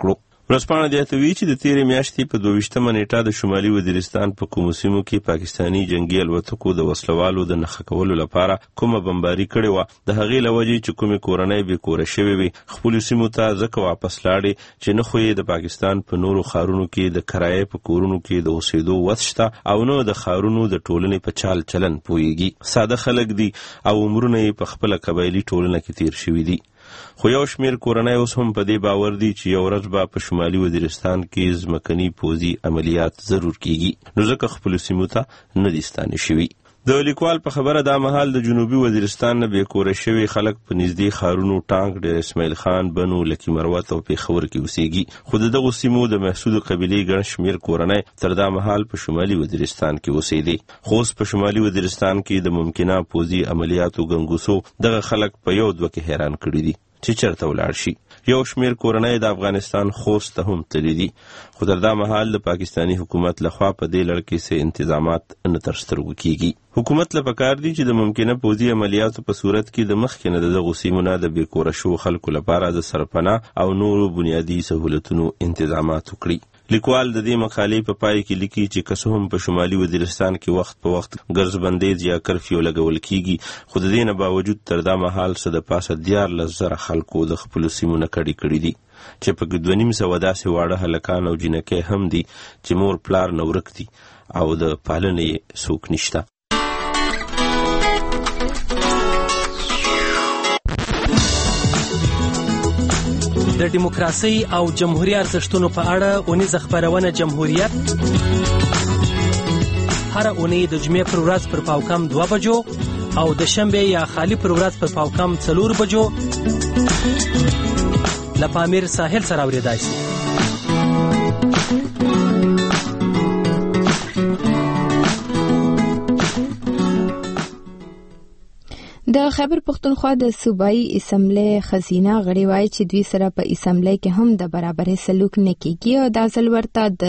Speaker 12: ورځپاڼه زیاتوي چې د تیرې میاشتې په دوه نیټه د شمالي وزیرستان په کومو سیمو کې پاکستاني جنگي الوتکو د وسلوالو د نښه کولو لپاره کومه بمباري کړې وه، د هغې له وجې چې کومې کورنۍ بې کوره شوې وي خپلو سیمو ته ځکه واپس لاړې چې نه خو یې د پاکستان په نورو ښارونو کې د کرایې په کورونو کې د اوسېدو وس شته او نه د ښارونو د ټولنې په چال چلن پوهېږي. ساده خلک دي او عمرونه یې په خپله قبایلي ټولنه کې تیر شوي دي. خو یو شمیر کورنۍ اوس هم په دې باور دي چې یو ورځ به په شمالي وزیرستان کې ځمکني پوځي عملیات ضرور کیږي، نو ځکه خپلو سیمو ته نه دي ستانه شوي. د لیکوال په خبره دا مهال د جنوبي وزیرستان نه بې کوره شوي خلک په نږدې ښارونو ټانک، ډیر اسماعیل خان، بنو، لکي مروت او پېښور کې اوسېږي، خو د دغو سیمو د محسودو قبیلې ګڼ شمیر کورنۍ تر دا مهال په شمالي وزیرستان کې اوسېدې. خو اوس په شمالي وزیرستان کې د ممکنه پوځي عملیاتو ګنګوسو دغه خلک په یو دوه کې حیران کړي دي چې چېرته ولاړ شي. یو شمیر کورنۍ د افغانستان خوست ته هم تللي دي، خو تر دا مهال د پاکستاني حکومت لخوا په دې لړ کې څه انتظامات نه تر سترګو کیږي. حکومت له پکار دي چې د ممکنه پوځي عملیاتو په صورت کې د مخکې نه د دغو سیمو نه د بې کوره شوو خلکو لپاره د سرپناه او نورو بنیادي سهولتونو انتظامات وکړي. لیکوال د دې مقالې په پای کې لیکي چې که څه هم په شمالي وزیرستان کې وخت په وخت ګرځبندیز یا کرفیو لګول کیږي، خو د دې نه باوجود تر دا مهال څه د پاسه دیارلس زره خلکو د خپلو سیمو نه کډې کړي دي، چې په کې دوه نیم سوه داسې واړه هلکان او جینکۍ هم دي چې مور پلار نه ورک دي او د پالنې یې څوک نشته.
Speaker 10: د دیموکراسۍ او جمهوري ارزښتونو په اړه اونیزه خپرونه جمهوریت هره اونۍ د جمعې پر ورځ پر پاوکم دوه بجو او د شنبې یا خالی پر ورځ پر پاوکم څلور بجو له پامیر ساحل سره اورېدای شي.
Speaker 1: د خیبر پښتونخوا د صوبایي اسمبلی خزینه غړي وایي چې دوی سره په اسمبلی کې هم د برابرۍ سلوک نه کیږي او دا ځل ورته د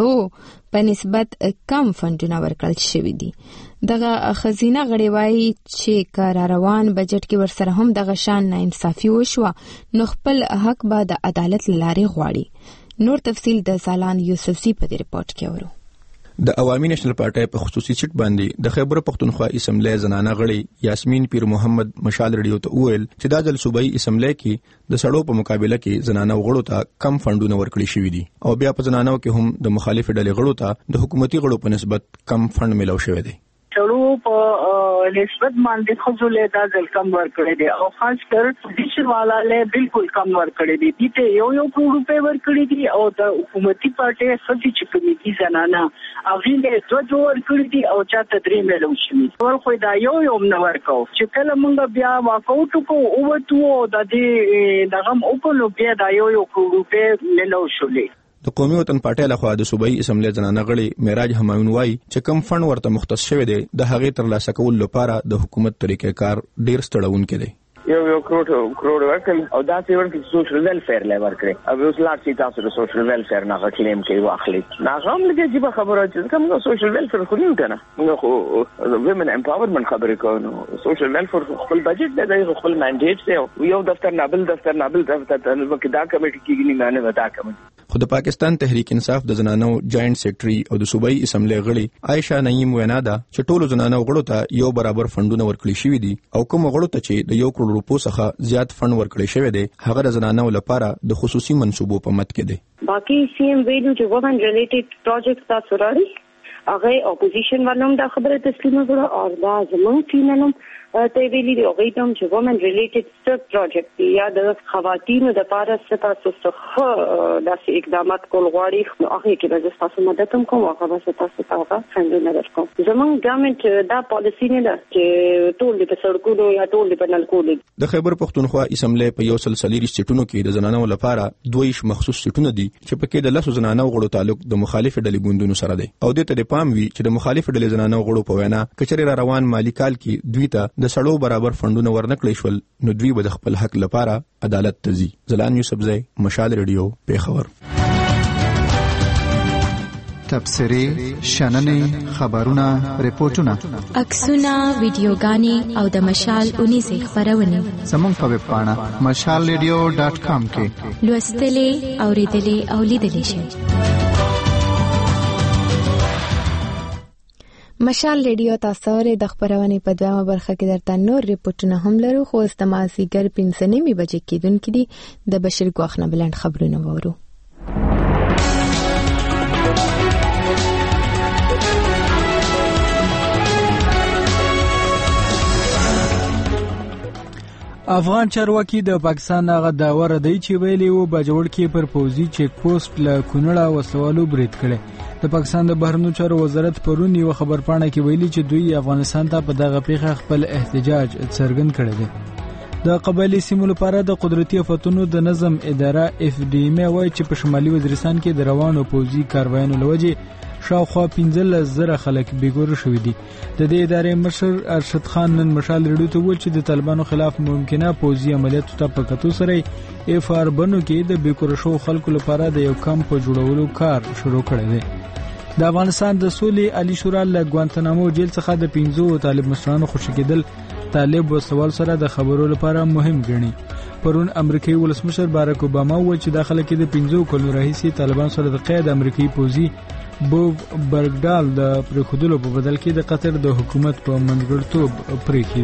Speaker 1: سړو په نسبت کم فنډونه ورکړل شوي دي. دغه خزینه غړي وایي چې که را روان بجټ کې ورسره هم دغه شان ناانصافي وشوه نو خپل حق به د عدالت له لارې غواړي. نور تفصیل د سالان یوسفزي په دې رپورټ کې اورو.
Speaker 20: د عوامي نېشنل پارټۍ په خصوصي سیټ باندې د خیبر پښتونخوا اسمبلی زنانه غړي یاسمین پیر محمد مشال ریډیو ته وویل چې دا ځل صوبایي اسمبلی کې د سړو په مقابله کې زنانه غړو ته کم فنډونه ورکړي شوي دي او بیا په زنانو کې هم د مخالف ډلې غړو ته د حکومتي غړو په نسبت کم فنډ ملو شوی دی.
Speaker 21: چړو په نسبت باندې خزولې دا ځل کم ورکړي دي او خاص کر پوزیشن والا له بالکل کم ورکړي دي. دته یو یو کروڑ روپے ورکړي دي او د حکومتي پارټي خصوصي چې کمیټي زنانه اغیله دوه دوه ورکړي دي او چاته درې ملو شي. ورخو دا یو یو نه ورکاو چې کله موږ بیا واکاوټ کو او وته د دې دغه اوپلو بیا دا یو یو کروڑ روپے ملو شولې.
Speaker 20: د قومي وطن پارټۍ لخوا د صوبایي اسمبلی زنانه غړي معراج همایون وایي چې کم فنډ ورته مختص شوی دی د هغې ترلاسه کولو لپاره د حکومت طریقې کار ډیر ستړونکی دی.
Speaker 22: یو یو کروڑ کروڑ ورکړل او دا څه ورکړي سوشل ویلفیر له ورکړي او اوس لا چې تاسو د سوشل ویلفیر نه غکلیم کوي واخلي نه هم لګي چې خبره چې کوم سوشل ویلفیر خو نه کنه موږ خو ویمن امپاورمنت خبرې کوو. سوشل ویلفیر خپل بجټ دی خپل منډیټ دی یو دفتر نابل دفتر نابل دفتر ته دا کمیټه کېږي نه نه ودا کمیټه.
Speaker 20: خو د پاکستان تحریک انصاف د زنانو جاینټ سیکریټري او د صوبایي اسمبلی غړي عائشہ نعیم وینا ده چې ټولو زنانو غړو ته یو برابر فنډونه ورکړي شوي دي او کوم غړو ته چې د یو کروڑ روپو څخه زیات فنډ ورکړي شوی دی هغه د زنانو لپاره د خصوصي منصوبو په مت کې دی.
Speaker 23: باقي سی ایم ویلو چې وومن ریلیټډ پروجیکټ تاسو راړي هغه اپوزیشن ورنوم دا خبره تسلیم کړه او دا زموږ ټیمنوم ته ویلي دی هغه ته چې وومن ریلیټډ سټر پروجیکټ یا د خواتینو د لپاره ستاسو څخه داسې اقدامات کول غواړي نو هغه کې به تاسو مدد هم کوم هغه به تاسو ته څنګه درکوم. زموږ ګورنمنت دا پالیسی نه ده چې ټول په سړکونو یا ټول په نلکو.
Speaker 20: د خیبر پښتونخوا اسمبلی په یو سلسله سیټونو کې د زنانو لپاره دویش مخصوص سیټونه دي چې پکې د لاسو زنانو غړو تعلق د مخالف ډلې ګوندونو سره دی او د ته پام وی چې د مخالف ډلې زنانو غړو په وینا کچري را روان مالی کال کې دوی ته د سړو برابر فنډونه ورنکړي شول نو دوی به د خپل حق لپاره عدالت ته ځي. زلان یوسفزی مشال ریډیو پیښور.
Speaker 2: تبصرې شننې خبرونه ریپورتونه
Speaker 5: عکسونه ویډیوګانې او د مشال اونیزې خبرونه
Speaker 2: زموږ په ویب پاڼه مشال ریډیو ډاټ کام کې
Speaker 5: لوستلې اوریدلې او لیدلې شئ.
Speaker 1: مشال ریډیو تاسو ته د خبرونې په دوامه برخه کې درته نور ریپورتونه هم لرو، خو د مازیګر پنځه نیمې بجې کېدونکې دي. د بشیر ګواخ نه بلند خبرونه وورو.
Speaker 6: افغان چارواکي د پاکستان هغه داوا ردی چې ویلي وو باجوړ کې پر پوزي چیک پوسټ له کونړه وسلوالو برید کړي. د پاکستان د بهرنیو چارو وزارت پرون یو خبرپاڼه کې ویلي چې دوی افغانستان ته په دغه پیښه خپل احتجاج څرګند کړی دی. د قبایلی سیمو لپاره د قدرتي آفتونو د نظم اداره اف ډي ام وايي چې په شمالي وزیرستان کې د روانو پوزي کاروایانو لوجه شاوخوا پنځلس زره خلک بېګوره شوي دي. د دې ادارې مشر ارشد خان نن مشال ریډیو ته وویل چې د طالبانو خلاف ممکنه پوځي عملیاتو ته په کتو سره اف آر بنو کې د بېګوره شوو خلکو لپاره د یو کمپ په جوړولو کار شروع کړی دی. د افغانستان د سولې عالی شورا له ګوانتنامو جیل څخه د پنځو طالب مشرانو خوشي کېدل طالب وسوال سره د خبرو لپاره مهم ګڼي. پرون امریکایي ولسمشر باراک اوباما وویل چې داخله کې د پنځو کلونو راهیسې طالبان سره د قید امریکایي پوځي بوب برګډال د پرېښودلو په بدل کې د قطر د حکومت په منځګړیتوب پرېښي.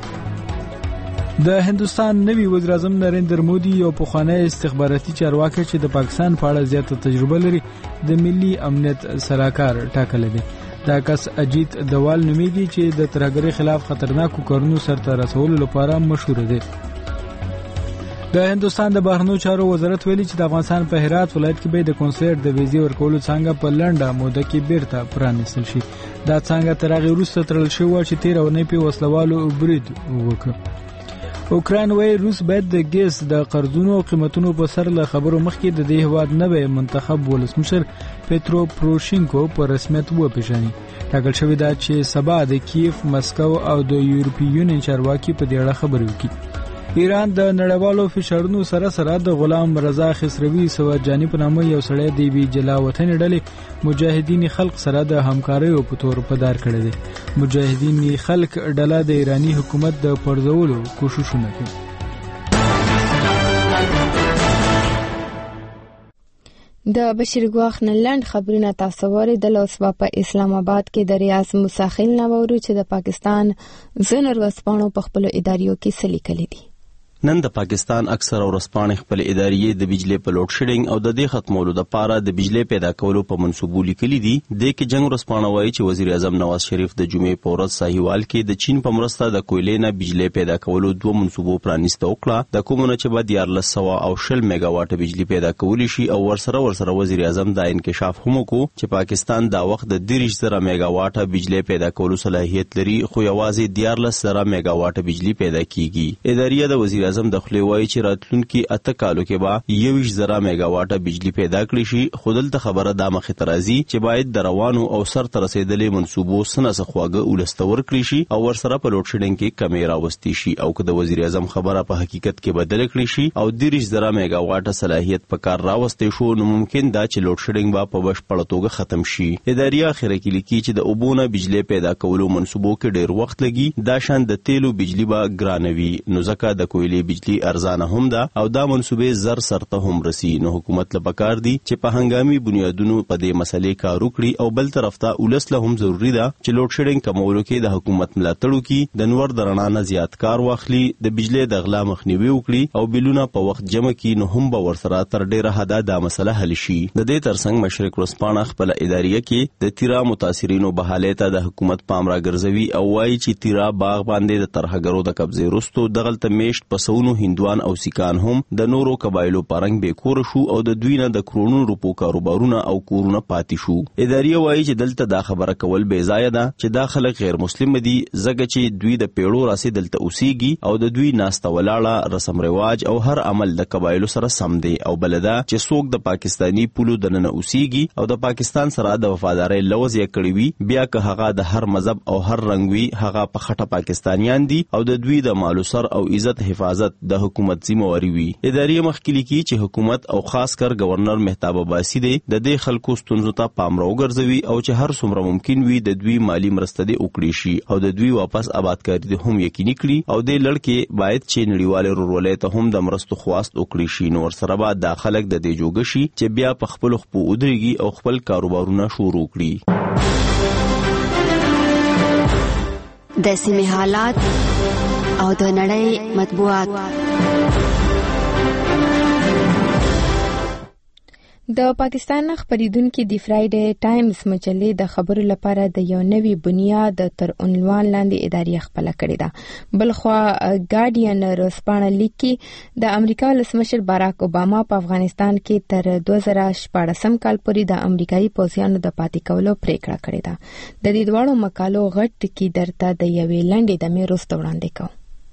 Speaker 6: د هندستان نوي وزیر اعظم نریندر مودي یو پخوانی استخباراتي چارواکي چې د پاکستان په اړه زیاته تجربه لري د ملي امنیت سلاکار ټاکلی دی. دا کس اجیت دوال نومیږي چې د ترهګرۍ خلاف خطرناکو کارونو سرته رسولو لپاره مشهور دی. د هندستان د بهرنیو چارو وزارت ویلي چې د افغانستان په هرات ولایت کې به د کنسرت د ویزې ورکولو څنګه په لنډه موده کې بیرته پرانیستل شي. دا څنګه تر هغې وروسته تړل شوی و چې تېره اونۍ پې وسلوالو برید وکړ. اوکراین وايي روس باید د ګیس د قرضونو او قیمتونو په سر له خبرو مخکې د دې هېواد نوی منتخب ولسمشر پیترو پروشینکو په رسمیت وپېژني. ټاکل شوې ده چې سبا د کیف، مسکو او د یورپي یونین چارواکي په دې اړه خبرې وکړي. ایران د نړیوالو فشارونو سره سره د غلام رضا خسروي سوادجاني په نامه یو سړی د یوې جلا وطنې ډلې مجاهدین خلق سره د همکاریو په تور په دار کړی دی. مجاهدین خلق ډله د ایرانی حکومت د پرځولو کوششونه کوي.
Speaker 1: د بشیر ګواخ نه لنډ خبرونه تاسو واورېدل. اوس به په اسلام آباد کې د ریاض موساخیل نه واورو چې د پاکستان ځینو ورځپاڼو په خپلو اداریو کې څه لیکلي دي.
Speaker 24: نن د پاکستان اکثر ورځپاڼې خپل ادارې د بجلی په لوډ شیډینګ او د دې ختمولو لپاره د بجلی پیدا کولو په منصوبو لیکلي دي. د کې جنگ ورځپاڼه وایي چې وزیر اعظم نواز شریف د جمعې په ورځ ساحیوال کې د چین په مرسته د کویلې نه بجلی پیدا کولو دوه منصوبو پرانیسته وکړه. د کومونه چې به دیارلس سوه او شل میگا واټه بجلی پیدا کولی شي او ورسره ورسره وزیر اعظم دا انکشاف هم وکړو چې پاکستان دا وخت د دېرش زره میگا واټه بجلی پیدا کولو صلاحیت لري، خو یوازې دیارلس زره میگا واټه بجلی پیدا کیږي. ادارې د وزیر اعظم د خپل وایي چې راتلونکي اته کالو کې به یویشت زره میگا واټه بجلی پیدا کړي شي. خو دلته خبره دا مخې ته راځي چې باید د روانو او سرته رسېدلې منصوبو څه نه څه خواږه ولسته ورکړي شي او ورسره په لوډ شیډینګ کې کمې راوستي شي، او که د وزیر اعظم خبره په حقیقت کې بدله کړي شي او دېرش زره میگا واټه صلاحیت په کار راوستي شو، نو ممکن دا چې لوډ شیډینګ به په بشپړه توګه ختم شي. ادارې اخره کې لیکي چې د اوبو نه بجلی پیدا کولو منصوبو کې ډېر وخت لګي. دا شان د تیلو بجلی به ګرانوي، نو ځکه د کویلې بجلی ارزانه هم ده او دا منصوبې زر سرته هم رسی. نو حکومت له پکار دی چې په هنګامي بنیادونو په دې مسلې کار وکړي او بل طرف ته ولس له هم ضروری ده چې لوډ شیډینګ کمولو کې د حکومت ملاتړ وکړي، د نور د رڼا نه زیات کار واخلي، د بجلی د غلا مخنیوي وکړي او بلونه په وخت جمع کړي، نو هم به ورسره تر ډیره حده دا مسله حل شي. د دې ترڅنګ مشرق ورځپاڼه خپل اداریه کې د تیرا متاثرینو بحالې ته د حکومت پام راګرځوي او وایي چې تیرا باغ باندې د ترهګرو د قبضې وروسته دغلته میشت پسونو هندوان او سیکان هم د نورو قبایلو پرنګ به کور شو او د دوی نه د کرونو روپو کاروبارونه او کورونه پاتې شو. اداریه وایي چې دلته دا خبره کول بې ځایه ده چې دا خلک غیر مسلم دي، ځکه چې دوی د پیړو راسي دلته اوسېږي او د دوی ناسته ولاړه رسم رواج او هر عمل د قبایلو سره سم دی، او بل دا چې څوک د پاکستانی پولو دننه اوسېږي او د پاکستان سره د وفادارۍ لوز یې کړی وي، بیا که هغه د هر مذهب او هر رنګ وي هغه په خټه پاکستانیان دي او د دوی د مالو سر او عزت حفاظت حفاظت د حکومت ذمہواری وي. ادارې مخکې لیکي چې حکومت او خاص کر گورنر مهتاب عباسي دی د دې خلکو ستونزو ته پام راوګرځوي او چې هر څومره ممکن وي د دوی مالی مرسته دې وکړي شي او د دوی واپس آبادکاري دې هم یقیني کړي او د لړکې باید چې نړیوال ورولې ته هم د مرستو خواست وکړي شي. نو ورسره به دا خلک د دې جوګه شي چې بیا په خپل خپو ودرېږي او خپل کاروبارونه شروع کړي.
Speaker 4: د سیمې حالات او د نړۍ مطبوعات.
Speaker 1: د پاکستان خبریدونکو د فرایډے ټایمز مجلې د خبرو لپاره د یو نوي بنیاد تر عنوان لاندې ادارې خپل کړې ده. بلخوا ګارډین رسپانه لیکي د امریکا ولسمشر باراک اوباما په افغانستان کې تر دوه زره شپږم کال پورې د امریکایي پوځیانو د پاتې کولو پریکړه کړې ده. د دې دواړو مقالو غټ کې درته د یوې لنډې دمې وروسته وړاندې کوم.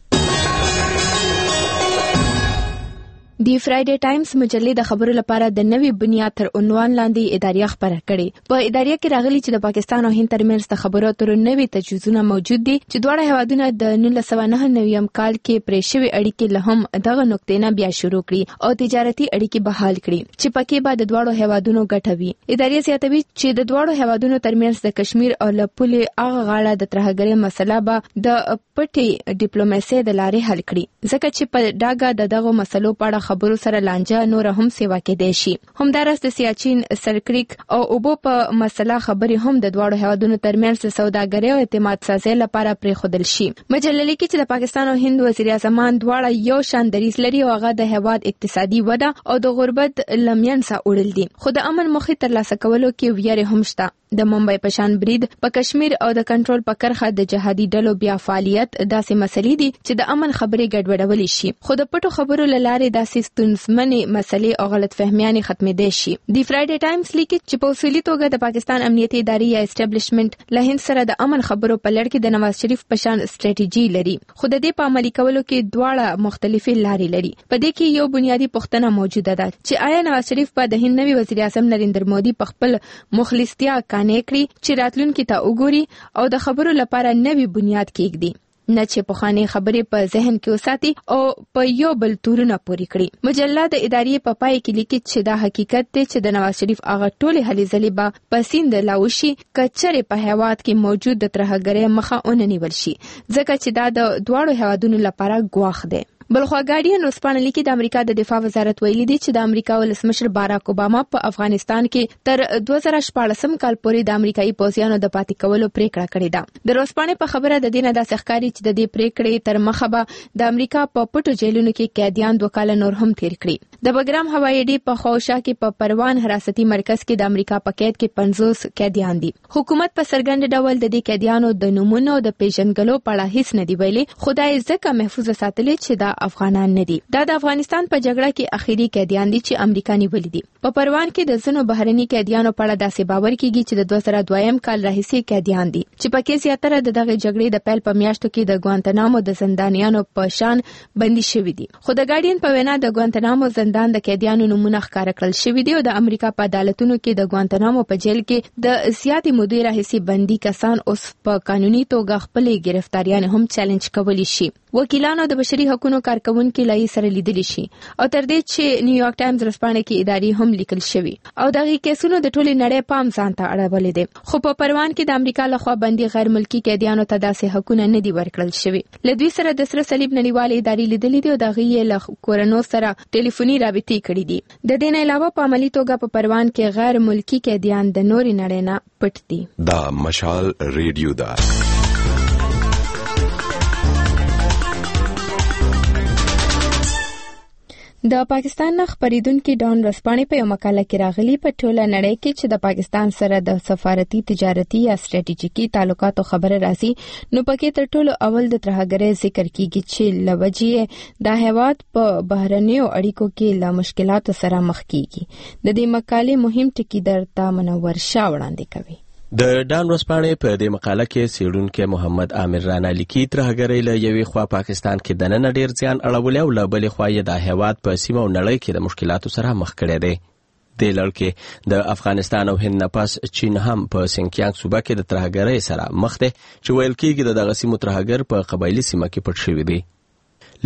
Speaker 1: د فرایډے ټایمز مجلې د خبرو لپاره د نوي بنیاد تر عنوان لاندې ادارې خبره کړې. په ادارې کې راغلي چې د پاکستان او هند ترمنځ د خبرو اترو نوي تجویزونه موجود دي چې دواړه هیوادونه د نولس سوه نهه نوي کال کې پرې شوې اړیکې له هم دغه نقطې نه بیا شروع کړي او تجارتي اړیکې بحال کړي چې پکې به د دواړو هیوادونو ګټه وي. ادارې زیاتوي چې د دواړو هیوادونو ترمنځ د کشمیر او لپولې هغه غاړه د ترهګرۍ مسله به د پټې ډیپلوماسۍ د لارې حل کړي ځکه چې په ډاګه د دغه مسلو په اړه خبرو سره لانجه نور هم سیوا کېدای شي. همدارس د سیاچین سرکریک او اوبو په مسله خبرې هم د دواړو هیوادونو ترمنځ د سوداګرۍ او اعتماد سازۍ لپاره پرېښودل شي. مجله لیکي چې د پاکستان او هند وزیر اعظمان دواړه یو شان دریځ لري او هغه د هیواد اقتصادي وده او د غربت لمینځه وړل دي. خو د امن موخې ترلاسه کولو کې ویره هم شته. د ممبئی په شان برید په کشمیر او د کنټرول په کرخه د جهادي ډلو بیا فعالیت داسې مسلې دي چې د امن خبرې ګډوډولې شي. خو د پټو خبرو لاره داسې ستونزمنې مسلې او غلط فهمیانې ختمېدې شي. د فرایډے ټایمز لیکي چې په اصولي توګه د پاکستان امنیتي ادارې یا اسټابلیشمنت له هند سره د امن خبرو په لړ کې د نواز شریف په شان سټریټیجي لري. خو د دې په عملي کولو کې دواړه مختلفې لارې لري. په دې کې یو بنیادی پوښتنه موجوده ده چې آیا نواز شریف په د هند نوي وزیر اعظم نریندر مودي په خپل مخلصتیا قانع کړي چې راتلونکي ته وګوري او د خبرو لپاره نوي بنیاد کېږدي نه چې پخواني خبرې په ذهن کې وساتي او په یو بل تورونه پوری کړي. مجله د ادارې په پای کې لیکي چې دا حقیقت دی چې د نواز شریف هغه ټولې هلې ځلې به په سیند لاوشي کچره په هیواد کې موجود د ترهګرۍ مخه وننیول شي ځکه چې دا د دواړو هیوادونو لپاره ګواښ دی. بلخوا ګارډین اوسپانه لیکي د امریکا د دفاع وزارت ویلي دی چې د امریکا ولسمشر باراک اوباما په افغانستان کې تر دوه زره شپږم کال پورې د امریکایي پوځیانو د پاتې کولو پریکړه کړې ده. د اوسپانه په خبره د دینه داسې ښکاري چې د دې پریکړې تر مخه به د امریکا په پټو جیلونو کې قیدیان دوه کال نور هم تیر کړي. د بګرام هوایي اډې په خوشا کې په پروان حراستي مرکز کې د امریکا په قید کې پنځوس قیدیان دي. حکومت په سرګند ډول د دې قیدیانو د نومونو د پیژنګلو په اړه هیڅ نه دی ویلي. خدای ځکه محفوظ ساتلې چې دا افغانان نه دي. دا د افغانستان په جګړه کې اخیری قیدیان دي چې امریکا نیولي دي. په پروان کې د ځینو بهرني قیدیانو په اړه داسې باور کیږي چې د دوه زره دویم کال راهیسې قیدیان دي چې پکې زیاتره د دغه جګړې د پیل په میاشتو کې د ګوانتنامو د زندانیانو په شان بندي شوي دي. خو د ګارډین په وینا د ګوانتنامو زندان د قیدیانو نمونه ښکاره کړل شوي دي او د امریکا په عدالتونو کې د ګوانتنامو په جیل کې د زیاتې مودې راهیسې بندي کسان اوس په قانوني توګه خپلې گرفتاریان هم چیلنج کولی شي. وکیلانو د بشري حقوقو کارکونکو لای سره لیدل شي او تر دې چې نیویارک ټایمز رسپانه کې ادارې هم لیکل شوی او دغه کیسونو د ټولې نړۍ پام ځان ته اړولې دي. خو په پروان کې د امریکا لخوا بندي غیر ملکی قیدیانو ته داسې حقوقونه نه دي ورکړل شوی. له دوی سره د سره صلیب نړیوال ادارې لیدلې دي او دغه یې له کورونو سره ټلیفوني رابطې کړې دي. د دې نه علاوه په عملی توګه په پروان کې غیر ملکی قیدیان د نوري نړۍ نه پټ دي.
Speaker 7: دا مشال ریډیو دا
Speaker 1: د پاکستان خبریدونکو ډان رسپانه په یو مقاله کې راغلي په ټوله نړۍ کې چې د پاکستان سره د سفارتي تجارتي یا ستراتیژیکي تعلقاتو خبره راځي نو پکې تر ټولو اول د ترهګرۍ ذکر کیږي چې لوجې د هیواد په بهرنیو اړیکو کې له مشکلاتو سره مخ کیږي. د دې مقالې مهم ټکي درته منور شاه وړاندې کوي.
Speaker 24: د ډان ورسپانې په دې مقاله کې څېړونکی محمد عامر رانا لیکي ترهګرۍ له یوې خوا پاکستان کې دننه ډېر زیان اړولی او له بلې خوا یې د هیواد په سیمه او نړۍ کې د مشکلاتو سره مخ کړی دی. دې لړ کې د افغانستان او هند نه پس چین هم په سینکیانګ صوبه کې د ترهګرۍ سره مخ دی چې ویل کېږي د دغه سیمو ترهګر په قبایلي سیمه کې پټ شوي دي.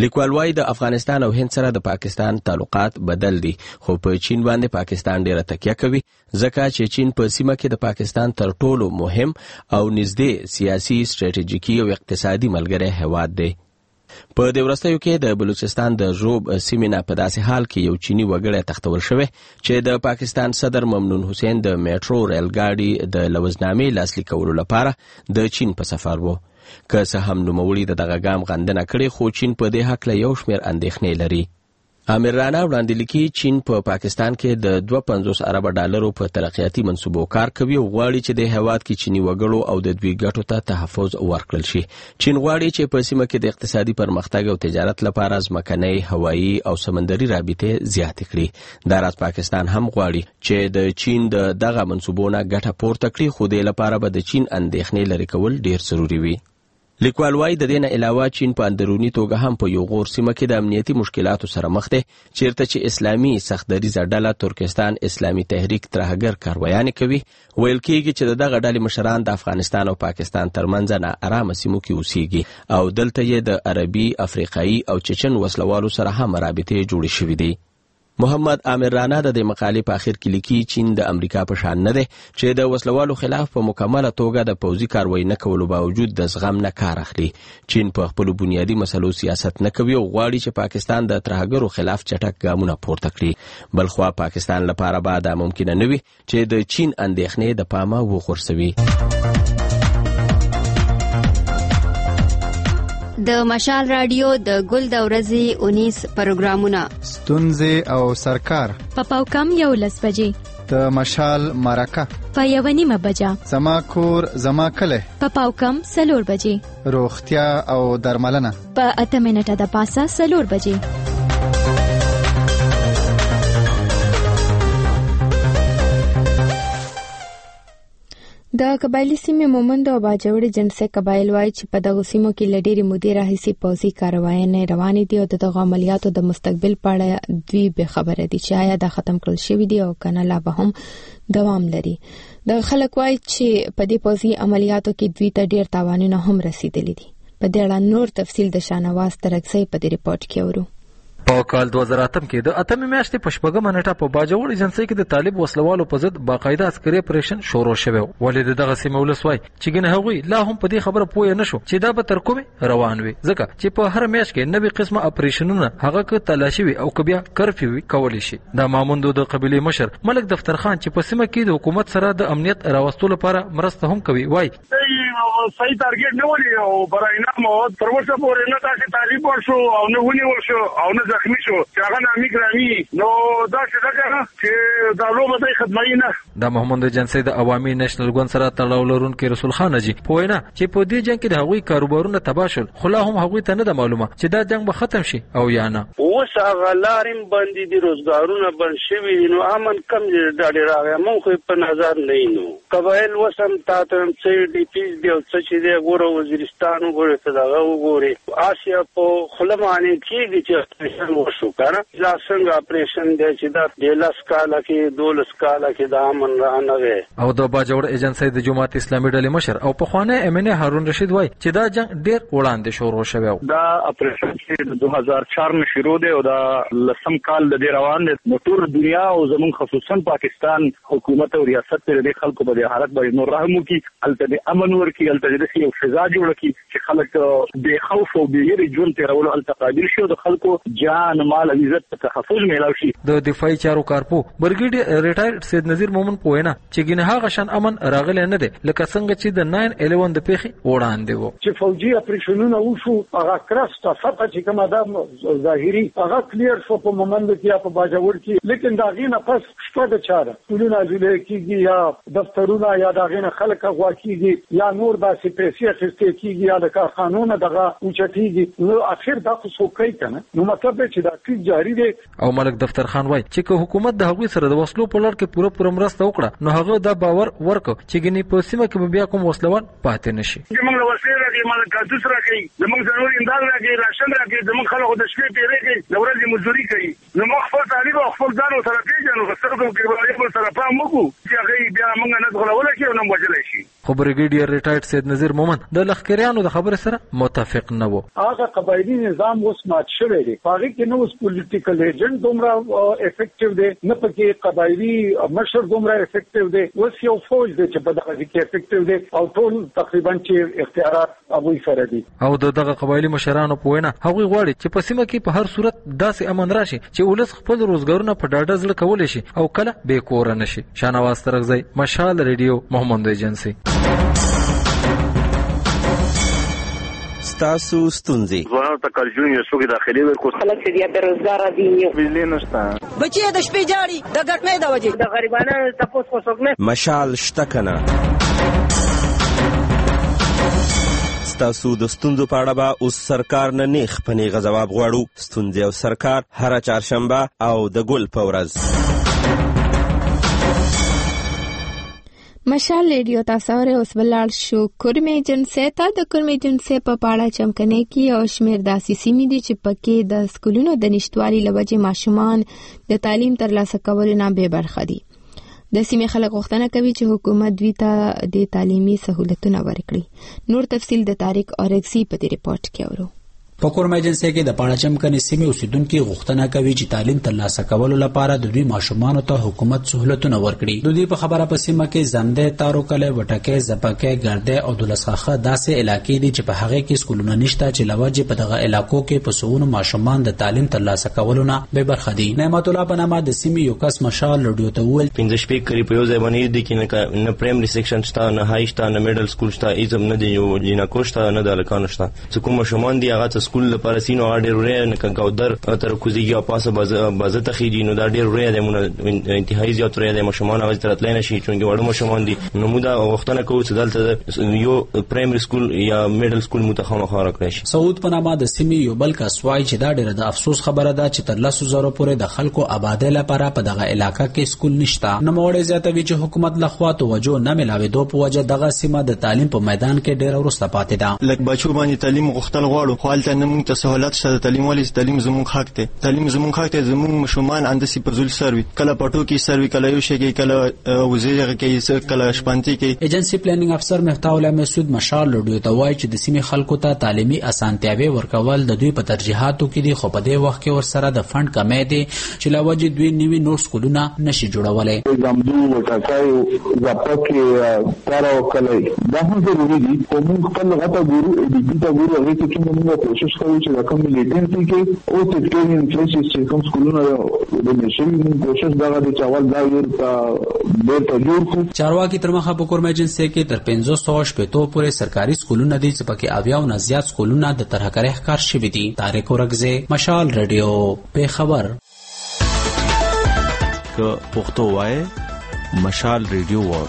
Speaker 24: لیکوال وايي د افغانستان او هند سره د پاکستان تعلقات بدل دي، خو په چین باندې پاکستان ډیره تکیه کوي ځکه چې چین په سیمه کې د پاکستان تر ټولو مهم او نږدې سیاسي، ستراتیژیکي او اقتصادي ملګری هیواد دی. په دې وروستیو کې د بلوچستان د ژوب سیمې نه په داسې حال کې یو چینی وګړی تختول شوی چې د پاکستان صدر ممنون حسین د میټرو ریل ګاډي د لوزنامې لاسلیک کولو لپاره د چین په سفر وو. که څه هم نوموړي د دغه ګام غندنه کړې، خو چین په دې هکله یو شمېر اندېښنې لري. عامر رانا وړاندې لیکي چین په پاکستان کې د دوه پنځوس اربه ډالرو په ترقیاتي منصوبو کار کوي او غواړي چې د هیواد کې چینی وګړو او د دوی ګټو ته تحفظ ورکړل شي. چین غواړي چې په سیمه کې د اقتصادي پرمختګ او تجارت لپاره ځمکنۍ، هوایي او سمندري رابطې زیاتې کړي. دا راز پاکستان هم غواړي چې د چین د دغه منصوبو نه ګټه پورته کړي، خو دې لپاره به د چین اندېښنې لرې کول ډیر ضروري وي. لیکوال وايي د دې نه علاوه چین په اندروني توګه هم په یو غور سیمه کې د امنیتي مشکلاتو سره مخ دی، چیرته چې اسلامي سختدریزه ډله ترکستان اسلامي تحریک ترهګر کاروایانې کوي. ویل کېږي چې دغه ډلې مشران د افغانستان او پاکستان ترمنځ نه آرامه سیمو کې اوسېږي او دلته یې د عربي، افریقایي او چچن وسلوالو سره هم رابطې جوړې شوې دي. محمد عامر رانا د دې مقالې په اخر کې لیکي چین د امریکا په شان نه دی چې د وسلوالو خلاف په مکمله توګه د پوځي کاروایی نه کولو باوجود د زغم نه کار اخلي. چین په خپلو بنیادي مسلو سیاست نه کوي او غواړي چې پاکستان د ترهګرو خلاف چټک ګامونه پورته کړي. بلخوا پاکستان لپاره به دا ممکنه نه وي چې د چین اندېښنې د پامه وغورځوي.
Speaker 4: د مشال رادیو د ګل د ورځې اونیس پروګرامونه
Speaker 2: ستونزې او سرکار
Speaker 5: په پاوکم یو لس بجې
Speaker 2: د مشال مرکه
Speaker 5: په یو نیمه بجه
Speaker 2: زما کور زما کله
Speaker 5: په پاوکم سلور بجې
Speaker 2: روغتیا او درملنه
Speaker 5: په اته منټه د پاسه سلور بجې.
Speaker 1: د قبایلی سیمې مومند او باجوړي جنسي قبایل وایي چې په دغه سیمو کې لډيري مودې راهیسي پوځي کاروایي روانې دي او دغه عملیاتو د مستقبل په اړه دوی به خبره دي چې آیا دا ختم کړل شوی دی او کنه لا به هم دوام لري. د خلک وایي چې په دې پوځي عملیاتو کې دوی ته ډیر تاوانونه هم رسیدلي دي. په دې اړه نور تفصیل د شانواز ترکسي په دې ریپورت کې ورو.
Speaker 3: په کال دوه زره اتم کې د اتمې میاشتې په شپږمه نیټه په باجوړ ایجنسۍ کې د طالب وسلوالو په ضد باقاعده عسکري اپریشن شروع شوی. ولې دغه سیمه ولس وای چې ګنه هغوی لا هم په دې خبره پوه نه شو چې دا به تر کومه روان وي، ځکه چې په هر میاشت کې نوې قسمه اپریشنونه هغه ک تلاشي وي او ک بیا کرفیو وي کولی شي. د ماموندو د قبيله مشر ملک دفتر خان چې په سیمه کې د حکومت سره د امنیت راوستلو لپاره مرسته هم کوي وای
Speaker 9: صحیح ټارګټ نه ولې او براینا مو تر اوسه پورې نه تاسو طالب ورشو او نه ونی ورشو او نه زخمی شو چې هغه نامي ګرامي نو دا څه ده چې دا لوبه د خدمت نه.
Speaker 3: د محمد جنسي د عوامي نېشنل ګوند سره تړاو لرونکي رسول خان جی په وینا چې په دې جنگ کې د هغوی کاروبارونه تباه شول، خو لا هم هغوی ته نه ده معلومه چې دا جنگ به ختم شي او یا نه.
Speaker 11: اوس هغه لارم باندې د روزګارونه بند شوي نو امن کم ډاډه راغی مونږ په نظر نه نو قبایل وسم تاسو چې ډي پی دی څه چې دی ګوره وزیرستان وګوره څه دا وګوره آسیا په خلمانه کېږي چې وشو کنه دا څنګه اپریشن دی چې دا د لاس کاله کې دولس کاله کې دا امن را نه وي.
Speaker 3: او د باجوړ ایجنسۍ د جماعت اسلامي ډلې مشر او په خوانه ام ان هارون رشید وای چې دا جنگ ډیر وړاندې شروع شوی.
Speaker 9: دا اپریشن چې دوه هزار چهار نه شروع دی او دا لسم کال د روان دی نو ټول دنیا او زمون خصوصا پاکستان حکومت او ریاست پر دې خلکو په حالت باندې نور رحم وکي، الته د امن ورکی، الته د یو فضا جوړ کی چې خلک د خوف او بیري ژوند تیرولو التقابل شو، د خلکو جان مال عزت ته تحفظ میلاو شي.
Speaker 3: د دفاعي چارو کارپو برګیډ ریټایر سید نذیر مومن پوینا چې ګنه هغه شان امن راغلی نه دی لکه څنګه چې د ناین الیون د پیخي وړاندې وو
Speaker 13: چې فوجي اپریشنونه وشو هغه کرسته فتح چې کومه د ظاهري هغه کلیر شو په مومند کې په باجوړ کې، لیکن دا غینه پس شپه د چاره ټولونه ځلې کېږي یا دفترونه یا دا غینه خلک غوا کېږي یا نور داسې پیسې اخیستې کېږي یا د کارخانونو دغه اوچتېږي، نو اخر دا خو څوک کوي کنه، نو مطلب چې دا ټیک جاری دی.
Speaker 3: او ملک دفتر خان وای چې که حکومت د هغوی سره د وسلو په لړ کې پوره پوره مرسته وکړه نو هغه دا باور ورکو چې ګنې په سیمه کې بیا کوم وسلوال پاتې نشي.
Speaker 9: موږ له وسلې راځي موږ کاندوس راځي زموږ ضروري امداد راځي راشن راځي زموږ خلکو د شپې پیری کوي د ورځې مزدوري کوي، نو موږ خپل طالب او خپل ځان سره پیژنو، ستاسو کې به سره پام وکړو چې هغه بیا موږ نه غوړول شي او نه وځل شي.
Speaker 3: خو بریګیډیر ریټایرډ سید نذیر مومن د لخکریانو د خبرې سره متفق نه و.
Speaker 13: هغه قبایلی نظام اوس مات شوی دی، هغه کې نو اوس پولیټیکل ایجنټ دومره افیکټیو دی، نه پکې قبایلی مشر دومره افیکټیو دی، اوس یو فوج دی چې په دغه کې افیکټیو دی او ټول تقریبا چې اختیارات هغوی سره دي.
Speaker 3: او دغه قبایلی مشرانو په وینا هغوی غواړي چې په سیمه کې په هر صورت داسې امن راشي چې ولس خپل روزګارونه په ډاډه زړه کولی شي او کله بې کوره نشي. شاهنواز ترغزی، مشال ریډیو، محمد ایجنسی.
Speaker 14: ستاسو ستونزې
Speaker 16: ځوانانو ته کالجون یو څوک داخلي ورکو، خلک چې بیا بیروزګاره دي، بجلی نشته،
Speaker 17: بچي د شپې جاړي د ګټمې د وجې د غریبانو تپوس خو څوک نه.
Speaker 14: مشال شته کنه. ستاسو د ستونزو په اړه به اوس سرکار نه نیغ په نیغه ځواب غواړو. ستونزې او سرکار هره چهارشنبه او د ګل په ورځ.
Speaker 1: مشال ریډیو تاسو اوس بلال شو کورمې جنسي ته د کورمې جنسي په پاړه چمکنه کې او شمیر داسې سیمې دي چې پکې د سکولونو د نشټوالي لوجې ماشومان د تعلیم ترلاسه کولو نه بې برخه دي. د سیمې خلک غوښتنه کوي چې حکومت دوی ته د تعلیمي سہولتونه ورکړي. نور تفصیل د طارق اورکسی په دې ریپورت کې اورو.
Speaker 18: په کورمه ایجنسی کې د پاړچم کنې سیمې اوسیدونکو غوښتنه کوي چې تعلیم ترلاسه کولو لپاره د دوی ماشومان ته حکومت سہولتونه ورکړي. د دوی په خبره په سیمه کې زمده، تارو کله، وټکه، زپکه، ګرده او دلسخه داسې علاقې دي چې په هغه کې سکولونه نشته چې لوجه په دغه علاقو کې په سونو ماشومان د تعلیم ترلاسه کولو نه به برخه دي. نعمت الله بنامه د سیمې یو کس مشال رادیو ته وویل
Speaker 14: پنځه شپې قریب یو ځای باندې دي کې نه پرایمري سیکشن شته، نه های شته، نه میډل سکول شته، ایزم نه دی، یو جنکو شته، نه د الکانو شته. چې کوم ماشومان دي هغه سکول لپاره سینو ډېر ورې نه کګودر تر کوزیږي او پاسه بازه تخیږي، نو دا ډېر ورې دی، مونږ انتهایی زیات ورې دی ماشومان هغه تر تلای نشي چونګې وړو ماشومان دي. نو موږ دا وختونه کوو چې دلته یو پرایمري سکول یا میډل سکول متخمخه راکړي شي.
Speaker 18: سعود پنامه د سیمې یو بل کس وایي چې دا ډېر د افسوس خبره ده چې تر لسو زره پورې د خلکو آبادی لپاره په دغه علاقه کې سکول نشته. نو موړې زیاتوي چې حکومت لخوا توجه نه ملاوېدو په وجه دغه سیمه د تعلیم په میدان کې ډېر وروسته پاتې ده.
Speaker 25: لکه بچو باندې تعلیم غوښتل غواړو خو هلته نه موږ ته سهولت شته. تعلیم ولې تعلیم زموږ حق دی، تعلیم زموږ حق دی. زموږ مشومان اندسي په زول سروي، کله پټو کې سروي، کله یو شي کې، کله وزیر کې، کله شپانتي کې.
Speaker 18: ایجنسی پلانینګ افسر مفتاح الله مسعود مشال رادیو ته وایي چې د سیمې خلکو ته تعلیمي اسانتیاوي ورکول د دوی په ترجیحاتو کې دي، خو په دې وخت کې ورسره د فند کمې دي چې لوجه دوی نیوي نور سکولونه نشي جوړولای.
Speaker 26: زمدو وټاکای زپکه تارو کله دا هم ضروري دي. کوم خپل غته ګورو د دې ته ګورو هغه چې موږ کوشش کوو چې د کوم لیډنسي کې او سیکټورین فیسز چې کوم سکولونه د نشري موږ کوشش دا د چاول دا ور په ډېر جوړ کو.
Speaker 18: چارواکي تر مخه په کورمه ایجنسی کې تر پنځه سوه شپږ پورې سرکاري سکولونه دي چې پکې اویا او نه زیات سکولونه د طرح کړه ښکار شوي دي. طارق اورکزی، مشال رادیو، په خبر.
Speaker 24: که پښتو وای مشال رادیو ور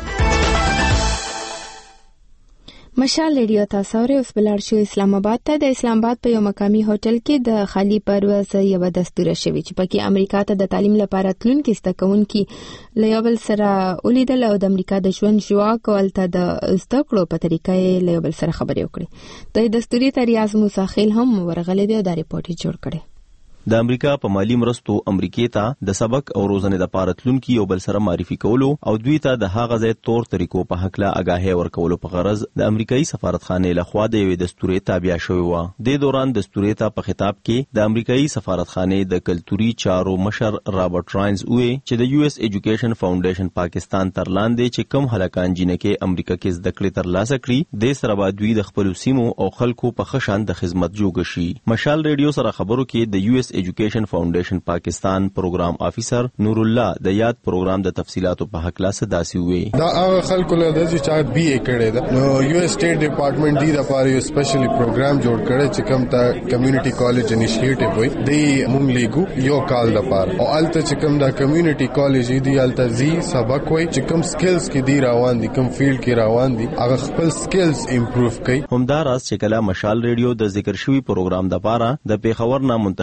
Speaker 1: مشال ریډیو تاسو اوس بلار شو اسلام آباد ته. د اسلام آباد په یو مقامی هوټل کې د خالی پرواز یو دستور شوی چې پکې امریکا ته د تعلیم لپاره تلونکي ستکونکي لیابل سره ولیدل او د امریکا د ژوند جوا کولته د استکړو په طریقې لیابل سره خبرې وکړي. د دستوري تریاز موسی خیل هم ورغلې دی او دا ریپورت جوړ کړي.
Speaker 24: د امریکا په مالی مرستو امریکای ته د سبق او روزنه د پارتلونکو یو بل سره معرفي کولو او دوی ته د هغه ځای تور طریقو په حق لا آگاهي ورکولو په غرض د امریکایي سفارتخانه لخوا د یوې دستوري تابع شوی و. د دوران دستوري ته په خطاب کې د امریکایي سفارتخانه د کلتوري چارو مشر رابرټ راینز وی چې د یو اس ایجوکیشن فاونډیشن پاکستان تر لاندې چې کم هلکان جنکه امریکا کې زده کړې تر لاسه کړي د سره با دوی د خپل سیمو او خلکو په خشن د خدمت جوړ شي. مشال ریډیو سره خبرو کې د یو اس ایجوکیشن فاونډیشن پاکستان پروګرام افیسر نور الله د یاد پروګرام د تفصيلاتو په حق لا صداسي وي.
Speaker 27: دا هغه خلکو له د چې بي اي کړي دا نو یو اس سټیټ ډپارټمنټ دی د پاره یو سپیشلی پروګرام جوړ کړي چې کوم ته کمیونټي کالج انیشیټیو وي دی مونږ لیګو یو کال د پاره او الته چې کوم دا کمیونټي کالج دی الته زی سبق وي چې کوم سکلز کې دی روان دي کوم فیلډ کې روان دي هغه خپل سکلز امپروف کوي.
Speaker 24: همداراز چې کله مشال ریډیو د ذکر شوی پروګرام د پاره د پیښور نه منتخب شوی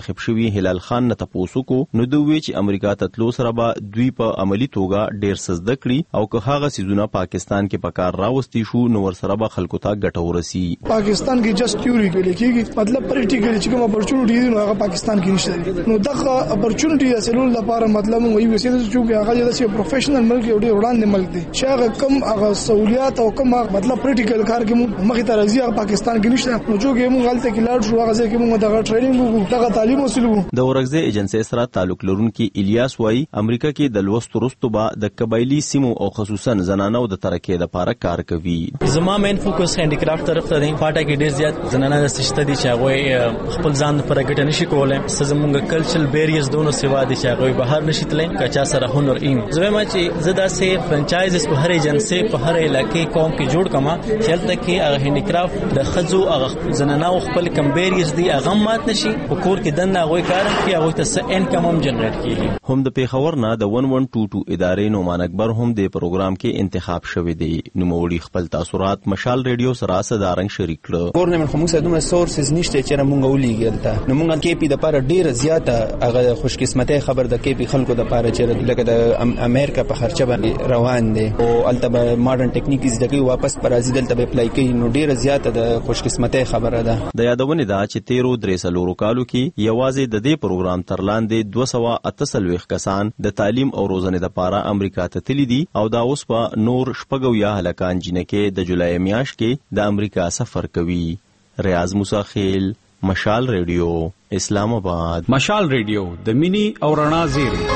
Speaker 24: مخنیوي هلال خان نه تاسو کو نو دوی چې امریکا ته تلو سره به دوی په عملی توګه ډیر سزده کړي او که هغه سيزونه پاکستان کې پکار راوستي شو نو ور سره به خلکو ته ګټه ورسي.
Speaker 8: پاکستان کې جست تیوري کې لیکيږي مطلب پریکټیکلی چې کوم اپورچونټی دي نو هغه پاکستان کې نشته. نو دغه اپورچونټی اصلول لپاره مطلب وایي وسیله چې هغه د پروفیشنل ملک یو ډیر وړاندې ملک دی چې هغه کم هغه سہولیات او کم مطلب پریکټیکل کار کې مخې ته راځي هغه پاکستان کې نشته. نو چې موږ غلطه کې لاړ شو هغه ځکه موږ دغه ټریننګ وکړو دغه تعلیم وسیلو.
Speaker 24: د ورغزه ایجنسی سره تعلق لرونکي الیاس وای امریکا کې د لوست وروسته به د قبایلی سیمو او خصوصا زنانو د ترقې لپاره کار کوي.
Speaker 10: زما مین فوکس هندیکرافت طرف ته دی. پاټه کې ډیر زیات زنانه د سشته دي چې هغه خپل ځان لپاره ګټه نشي کولای. زموږ کلچرل بیریز دونو سیوا دي چې هغه بهر نشي تللی کچا سره هنر ایم زما چې زدا سه فرانچایزز په هر ایجنسی په هر علاقې قوم کې جوړ کما چې تل کې هغه هندیکرافت د خزو هغه زنانه خپل کمبیریز دي هغه مات نشي په کور کې دنه هغه کار کوي هغه ته څه انکم هم جنریټ کیږي.
Speaker 24: هم د پیښور نه د ون ون ټو ټو ادارې نومان اکبر هم د پروګرام کې انتخاب شوی دی. نو موړي خپل تاثرات مشال ریډیو سره صدارنګ شریک کړ.
Speaker 12: ګورنمنت خو موږ دومره سورسز نشته چې موږ ولېږل تا نو موږ کې پی د لپاره ډیر زیاته هغه خوش قسمتي خبر د کې پی خلکو د لپاره چې لکه د امریکا په خرچه باندې روان دي او البته ماډرن ټیکنیک زده کوي واپس پر ازي دلته به اپلای کوي نو ډیر زیاته د خوش قسمتي خبره ده.
Speaker 24: د یادونه دا چې تیرو درې سلورو کالو کې یوازې د دې پروګرام تر لاندې دوه سوه اته څلوېښت کسان د تعلیم او روزنې لپاره امریکا ته تللي دي او دا اوس په نور شپږ یا هلکان جنکه د جولای میاشت کې د امریکا سفر کوي. ریاض موسی خیل مشال ریډیو اسلام آباد.
Speaker 15: مشال ریډیو د مینی او رڼا زیری.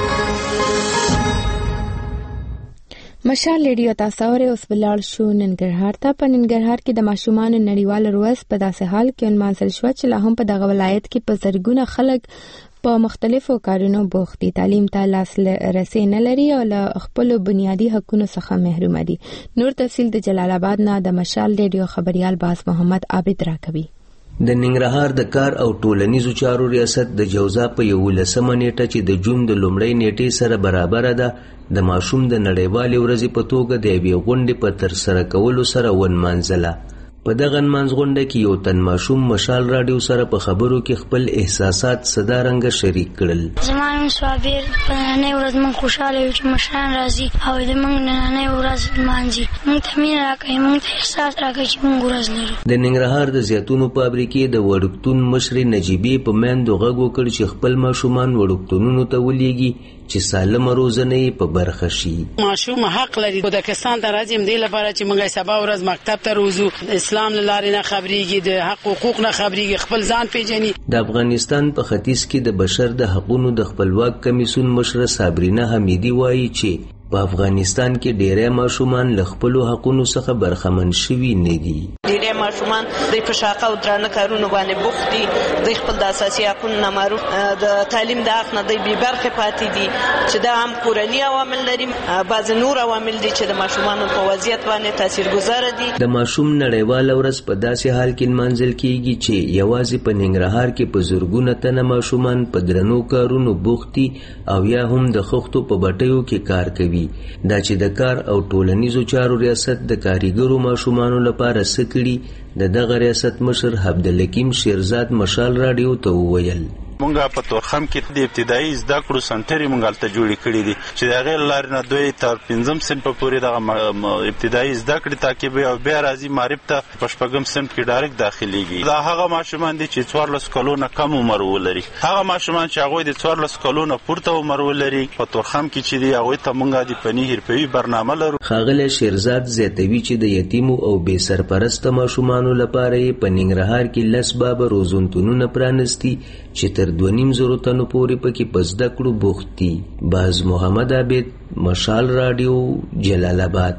Speaker 1: مشال ریډیو تاسو اورئ. اوس بلال شو ننګرهار ته. په ننګرهار کې د ماشومان نړیوال ورځ په داسې حال کې ونمانځل شوه چې لا هم په دغه ولایت کې په زرګونه خلک په مختلفو کارونو بوخت دي. تعلیم ته لاسرسی نه لري او له خپلو بنیادي حقونو څخه محروم دي. نور تفصیل د جلال آباد نه د مشال ریډیو خبريال باز محمد عابد راکوي.
Speaker 19: د ننګرهار د کار او ټولنیزو چارو ریاست د جوزا په یولسمه نیټه چې د جون د لومړۍ نیټې سره برابر ده د ماشوم د نړیوالې ورځې په توګه د یوې غونډې په ترسره کولو سره ونمانځله. په دغه نمانځ غونډه کې یو تن ماشوم مشال راډیو سره په خبرو کې خپل احساسات صدارنګه شریک کړل.
Speaker 21: زما نوم صابر. په نننۍ ورځ موږ خوشحاله یو چې مشران راځي او د موږ نننۍ ورځ نمانځي. موږ ته مینه راکوي موږ ته احساس راکوي چې موږ ورځ لرو. د
Speaker 19: ننګرهار د زیتونو فابریکې د وړکتون مشرې نجیبې په میندو غږ وکړ چې خپل ماشومان وړکتونونو ته ولېږي چې سالمه روزنه یې په برخه شي.
Speaker 22: ماشوم حق لري د پاکستان ته راځي دې لپاره چې موږ سبا ورځ مکتب ته روزو اسلام لاره نه خبريږي د حق حقوق نه خبريږي خپل ځان پیژني.
Speaker 19: د افغانستان په ختیځ کې د بشر د حقوقو د خپلواک کمیسیون مشره صابرینه حمیدی وایي چې په افغانستان کې ډېری ماشومان له خپلو حقونو څخه برخمن شوي نه دي.
Speaker 28: ډېری ماشومان د فشاقه او درانه کارونو باندې بوخت دي. د خپل د اساسي حقونو نه معروف د تعلیم د حق نه د بې برخې پاتې دي چې دا هم کورني عوامل لري. بعض نور عوامل دي چې د ماشومانو په وضعیت باندې تاثیرګذار دي.
Speaker 19: د ماشوم نړیواله ورځ په داسې حال کې نمانځل کیږي چې یوازې په ننګرهار کې په زرګونه تنه ماشومان په درنو کارونو بوخت دي او یا هم د خښتو په بټیو کې کار کوي. دا چې د کار او ټولنیزو چارو ریاست د کاریګرو ماشومانو لپاره څه کړي د دغه ریاست مشر عبدالحکیم شیرزاد مشال راډیو ته وویل.
Speaker 29: مونږه په تورخم کې د ابتدایي زده کړو سنټرې مونږ هلته جوړې کړي دي چې د هغې له لارې نه دوی تر پنځم صنف پورې دغه ابتدایي زده کړې تعقیبوي او بیا راځي معرف ته په شپږم صنف کې ډایرکټ داخلیږي. دا هغه ماشومان دي چې څوارلس کلو نه کم عمر ولري. هغه ماشومان چې هغوی د څوارلس کلو نه پورته عمر ولري په تورخم کې چې دي هغوی ته مونږ د فني حرفوي برنامه لرو.
Speaker 19: ښاغلی شیرزاد زیاتوي چې د یتیمو او بې سرپرسته ماشومانو لپاره یې په ننګرهار کې لس بابه روزنتونونه پرانستي چې تر دوه نیم زرو تنو پورې پکې په زده کړو بوخت دي. باز محمد عابد مشال راډیو جلال آباد.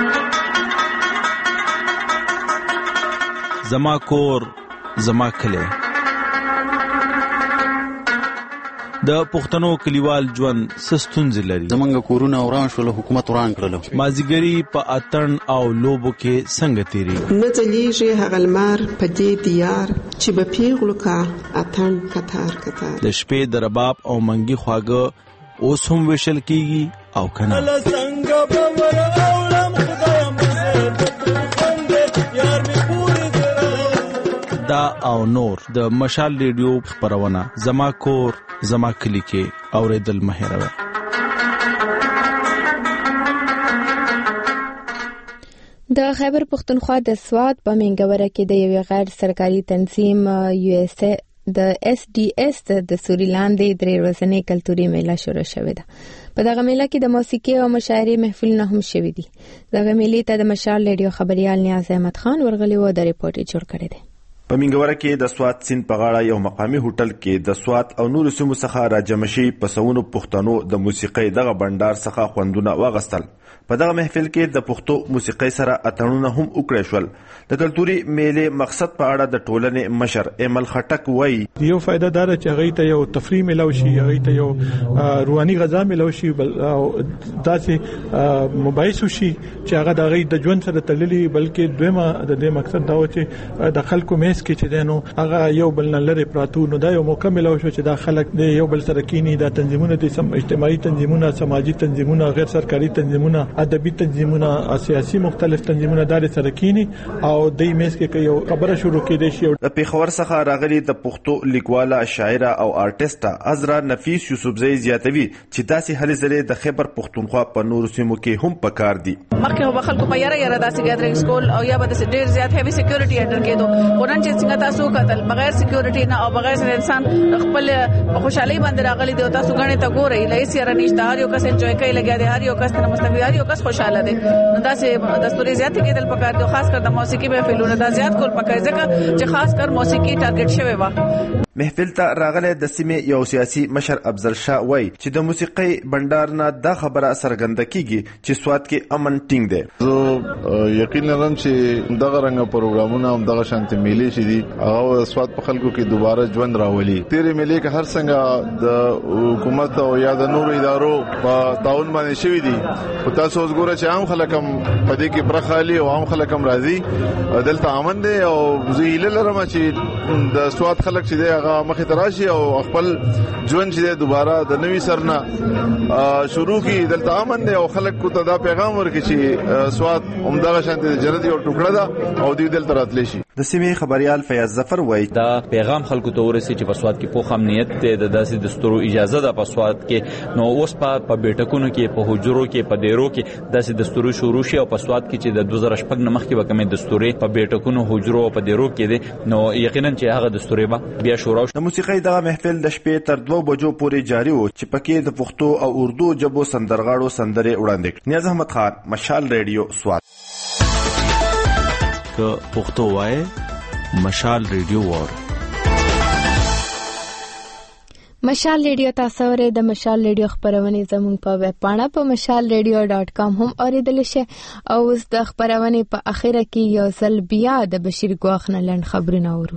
Speaker 24: زما کور زما کلی. د پښتنو کلیوال ژوند سستونځ لري.
Speaker 30: زمونږ کورونه وران شول حکومت وران کړل.
Speaker 24: مازیګری په اتن او لوبو کې څنګه تیری
Speaker 31: نه ځلیږي هغه لمر په دې دیار چې به پیغلو کا اتن کتار کتار.
Speaker 24: د شپې د رباب او منګي خواږه اوس هم وشل کیږي او کنه. دا
Speaker 2: او نور د مشال ریډیو خبرونه زما کور زما کلی کې اوریدل مهیروي.
Speaker 1: د خیبر پختونخوا د سوات په منګوره کې د یو غیر سرکاري تنظیم یو اس د اس ډي اس د سوري لاندې درې ورځنۍ کلتوري میله شروع شوې ده. په دغه میله کې د موسیقي او مشاعرې محفلونه هم شوي دي. دغه میلې ته د مشال ریډیو خبريال نیاز احمد خان ورغلی و د ریپورت جوړ کړی دی.
Speaker 3: په منګوره کې د سوات سیند په غاړه یو مقامي هوټل کې د سوات او نور سیمو څخه راجمع شوي پسونو پښتنو د موسیقۍ دغه بندر څخه خوندونه واغستل. په دغه محفل کې د پښتو موسیقۍ سره اتڼونه هم وکړل شول. د کلتوري میلې مقصد په اړه د ټولنې مشر ایمل خټک وایي
Speaker 4: یو فائدہ دار چې هغه ته یو تفریح ملو شي، هغه ته یو روحاني غذا ملو شي، او داسې مباحث شي چې هغه د هغه د ژوند سره تړلي، بلکې دویمه د دې مقصد دا و چې د خلکو میس کې چې دینو هغه یو بل نه لري پراتو نو دا یو مکمل او شو چې دا خلک د یو بل سره کینی، د تنظیمونو د سم اجتماعي تنظیمونه، سماجی تنظیمونه، غیر سرکاري تنظیمونه، ادبي تنظیمونه، سیاسي مختلف تنظیمونه دار سره کینی او د میس کې یو خبره شروع کېده شي.
Speaker 3: د پیښور څخه راغلي د پښتو لیکواله، شاعره او آرټیسټه عزرا نفیس یوسفزئی زیاتوي چې داسې هلې ځلې د خیبر پښتونخوا په نورو سیمو کې هم پکار دي.
Speaker 5: مخکې به خلکو په یاره یاره داسې ګیدرینګ سکول او یا به د ډېر زیات هیوی سکیورټي انډر کېدو، خو نن چې څنګه تاسو کتل بغیر سکیورټي نه او بغیر انسان خپل خوشحالي باندې راغلي دی، تاسو غنې ته ګورئ لایس یاره نشته، هر یو کس انجوای کوي، لګیا دی، هر یو کس نه مستفید، هر یو کس خوشاله دی. نو داسې دستوري زیات کېدل پکار دي، خاص کر د موسیقي محفلونو دا زیات کول پکار ځکه چې خاص کر موسیقي ټارګټ شوی و.
Speaker 3: محفل ته راغله د سیمې یو سیاسي مشر افضل شاه وای چې د موسیقۍ بندر نه د خبره سرګند کیږي چې سواد کې امن ټینګ دی.
Speaker 27: زه یقین لرم چې دغه رنګ پروګرامونه هم دغه شانتي میلې شي دي هغه سواد په خلکو کې دوباره ژوند راولي. تیرې میلې کې هر څنګه د حکومت او یا د نورو ادارو په تعاون باندې شوی دي، او تاسو اوس ګوره چې عام خلک هم په دې کې برخالي او عام خلک هم راځي، دلته امن دی. او زه هیله لرم چې د سواد خلک چې دی هغه مخې ته راشي او خپل ژوند چې دوباره د نوي سرنا شروع کی. دلته امن دی او خلک ته دا پیغام ورکړي چې سواد همدغه شانتي د جنت یو ټوکړه ده او دوی دلته راتلی شي.
Speaker 3: د سیمې خبريال فیاض ظفر وایي
Speaker 6: دا پیغام خلکو ته ورسي چې په سواد کې پوخ امنیت ته د داسې دستورو اجازه ده په سواد کې. نو اوس په بیٹکونو کې، په حجرو کې، په ډیرو کې داسې دستورو شروع شي او په سواد کې چې د دوه زره شپږ نه مخکې به کومې دستوري په بیٹکونو، حجرو او په ډیرو کې دي، نو یقینا چې هغه دستوري به بیا شروع شي.
Speaker 3: د موسیقۍ دغه محفل د شپې تر دوه بجو پورې جاری و چې پکې د پښتو او اردو ژبو سندرغاړو سندرې وړاندې کړې. نیاز احمد خان، مشال ریډیو، سوات.
Speaker 2: که پښتو وای مشال ریډیو وور.
Speaker 1: مشال ریډیو تاسو ورې د مشال ریډیو خبرونه زموږ په ویب پاڼه په مشال ریډیو ډاٹ کام هم اوریدل شي. او اوس د خبرونه په اخیره کې یو ځل بیا د بشیر ګواخ نه لند خبرونه اورو.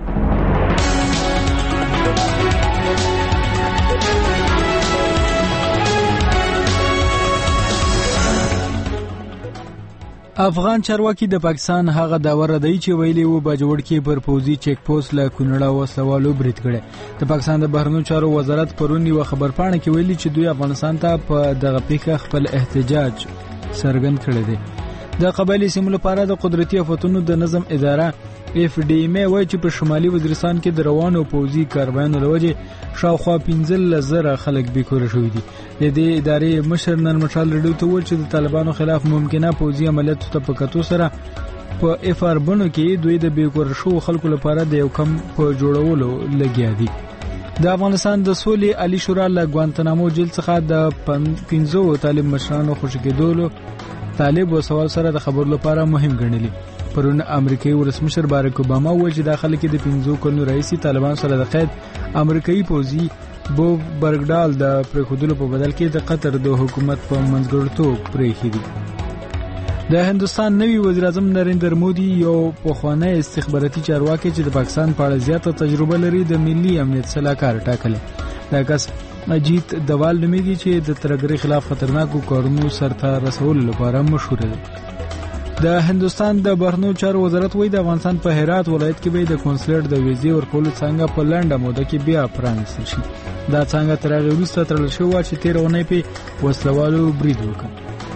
Speaker 7: افغان چارواکي د پاکستان هغه داور ردی چې ویلي وو باجوړ کې پر پوزي چیک پوسټ له کونړه وسلوالو برید کړي. د پاکستان د بهرنیو چارو وزارت پرونی و خبر پاڼه کې ویلي چې دوی افغانستان ته په دغه پیښه خپل احتجاج سرګند کړی دی. د قبایلی سیمو لپاره د قدرتي آفتونو د نظم اداره اف ډی ایم وایي چې په شمالي وزیرستان کې د روانو پوزي کاروانو لوجه شاوخوا پنځه زره خلک بیکور شوي دي. د دې ادارې مشر نن مشال ریډیو ته وویل چې د طالبانو خلاف ممکنه پوزي عملیاتو ته په کتو سره په اف آر بنو کې دوی د بیکور شو خلکو لپاره د یو کم په جوړولو لګیا دي. د افغانستان د سولې عالی شورا له ګوانتنامو جیل څخه د پنځو طالب مشرانو خوشی کېدلو طالب او سوال سره د خبرو لپاره مهم ګڼلي. پرون امریکایي ولسمشر باراک اوباما وایي چې داخله کې د پنځو کلونو رئیس طالبان سره د قید امریکایي پوزي بو برګډال د پریخودلو په بدل کې د قطر د حکومت په منځګړیتوب پریښی دي. د هندستان نوی وزیر اعظم نریندر مودي یو پخوانی استخباراتي چارواکي چې د پاکستان په اړه زیاته تجربه لري د ملي امنیت سلاکار ټاکل. دا کس اجیت دوال نومیږي چې د ترګری خلاف خطرناکو کارونو سرته رسول لپاره مشهور دی. د هندستان د بهرنیو چارو وزارت وایي د افغانستان په هرات ولایت کې به د کنسولر د ویزې ورکولو څنګه په لنډه موده کې بیا پرانیستل شي. دا څنګه تر هغه وروسته تړل شوی و چې تیر اونۍ په وسلوالو برید وکړ.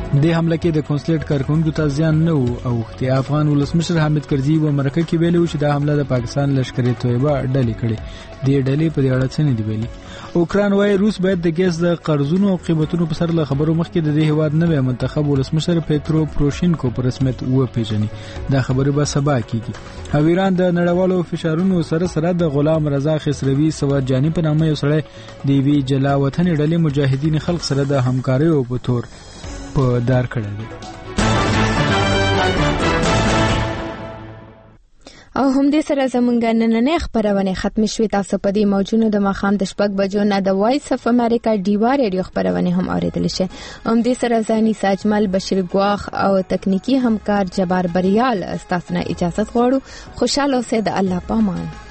Speaker 7: د حمله کې د کنسولیټ کارکونکو ته زیان نه وو او د افغان ولسمشر حامد کرزي و مرکه کې ویلي چې د حمله د پاکستان لشکري تویبه ډلې کړې د ډلې په اړه څه نه دی ویلي. اوکران وايي روس باید د ګیس د قرضونو او قیمتونو په سر له خبرو مخکې د دې هیواد نوی منتخب ولسمشر پیترو پروشینکو په رسمیت وپیژني. دا خبره به سبا کیږي. او ایران د نړیوالو فشارونو سره سره د غلام رضا خسروي سوادجاني په نامه یو سړی د وی جلا وطن ډلې مجاهدین خلق سره د همکارۍ په تور په دار کړی دی.
Speaker 1: او هم دې سره زمونږ نننې خبرونه ختم شوې. تاسو په دې موجونو د مخام د شپږ بجو نه د وایس اف امریکا ډیوا ریډیو خبرونه هم اوریدل شي. هم دې سره ځاني ساجمل بشیر ګواخ او تکنیکی همکار جبار بریال تاسو نه اجازه غواړو. خوشاله اوسئ. د الله پامان.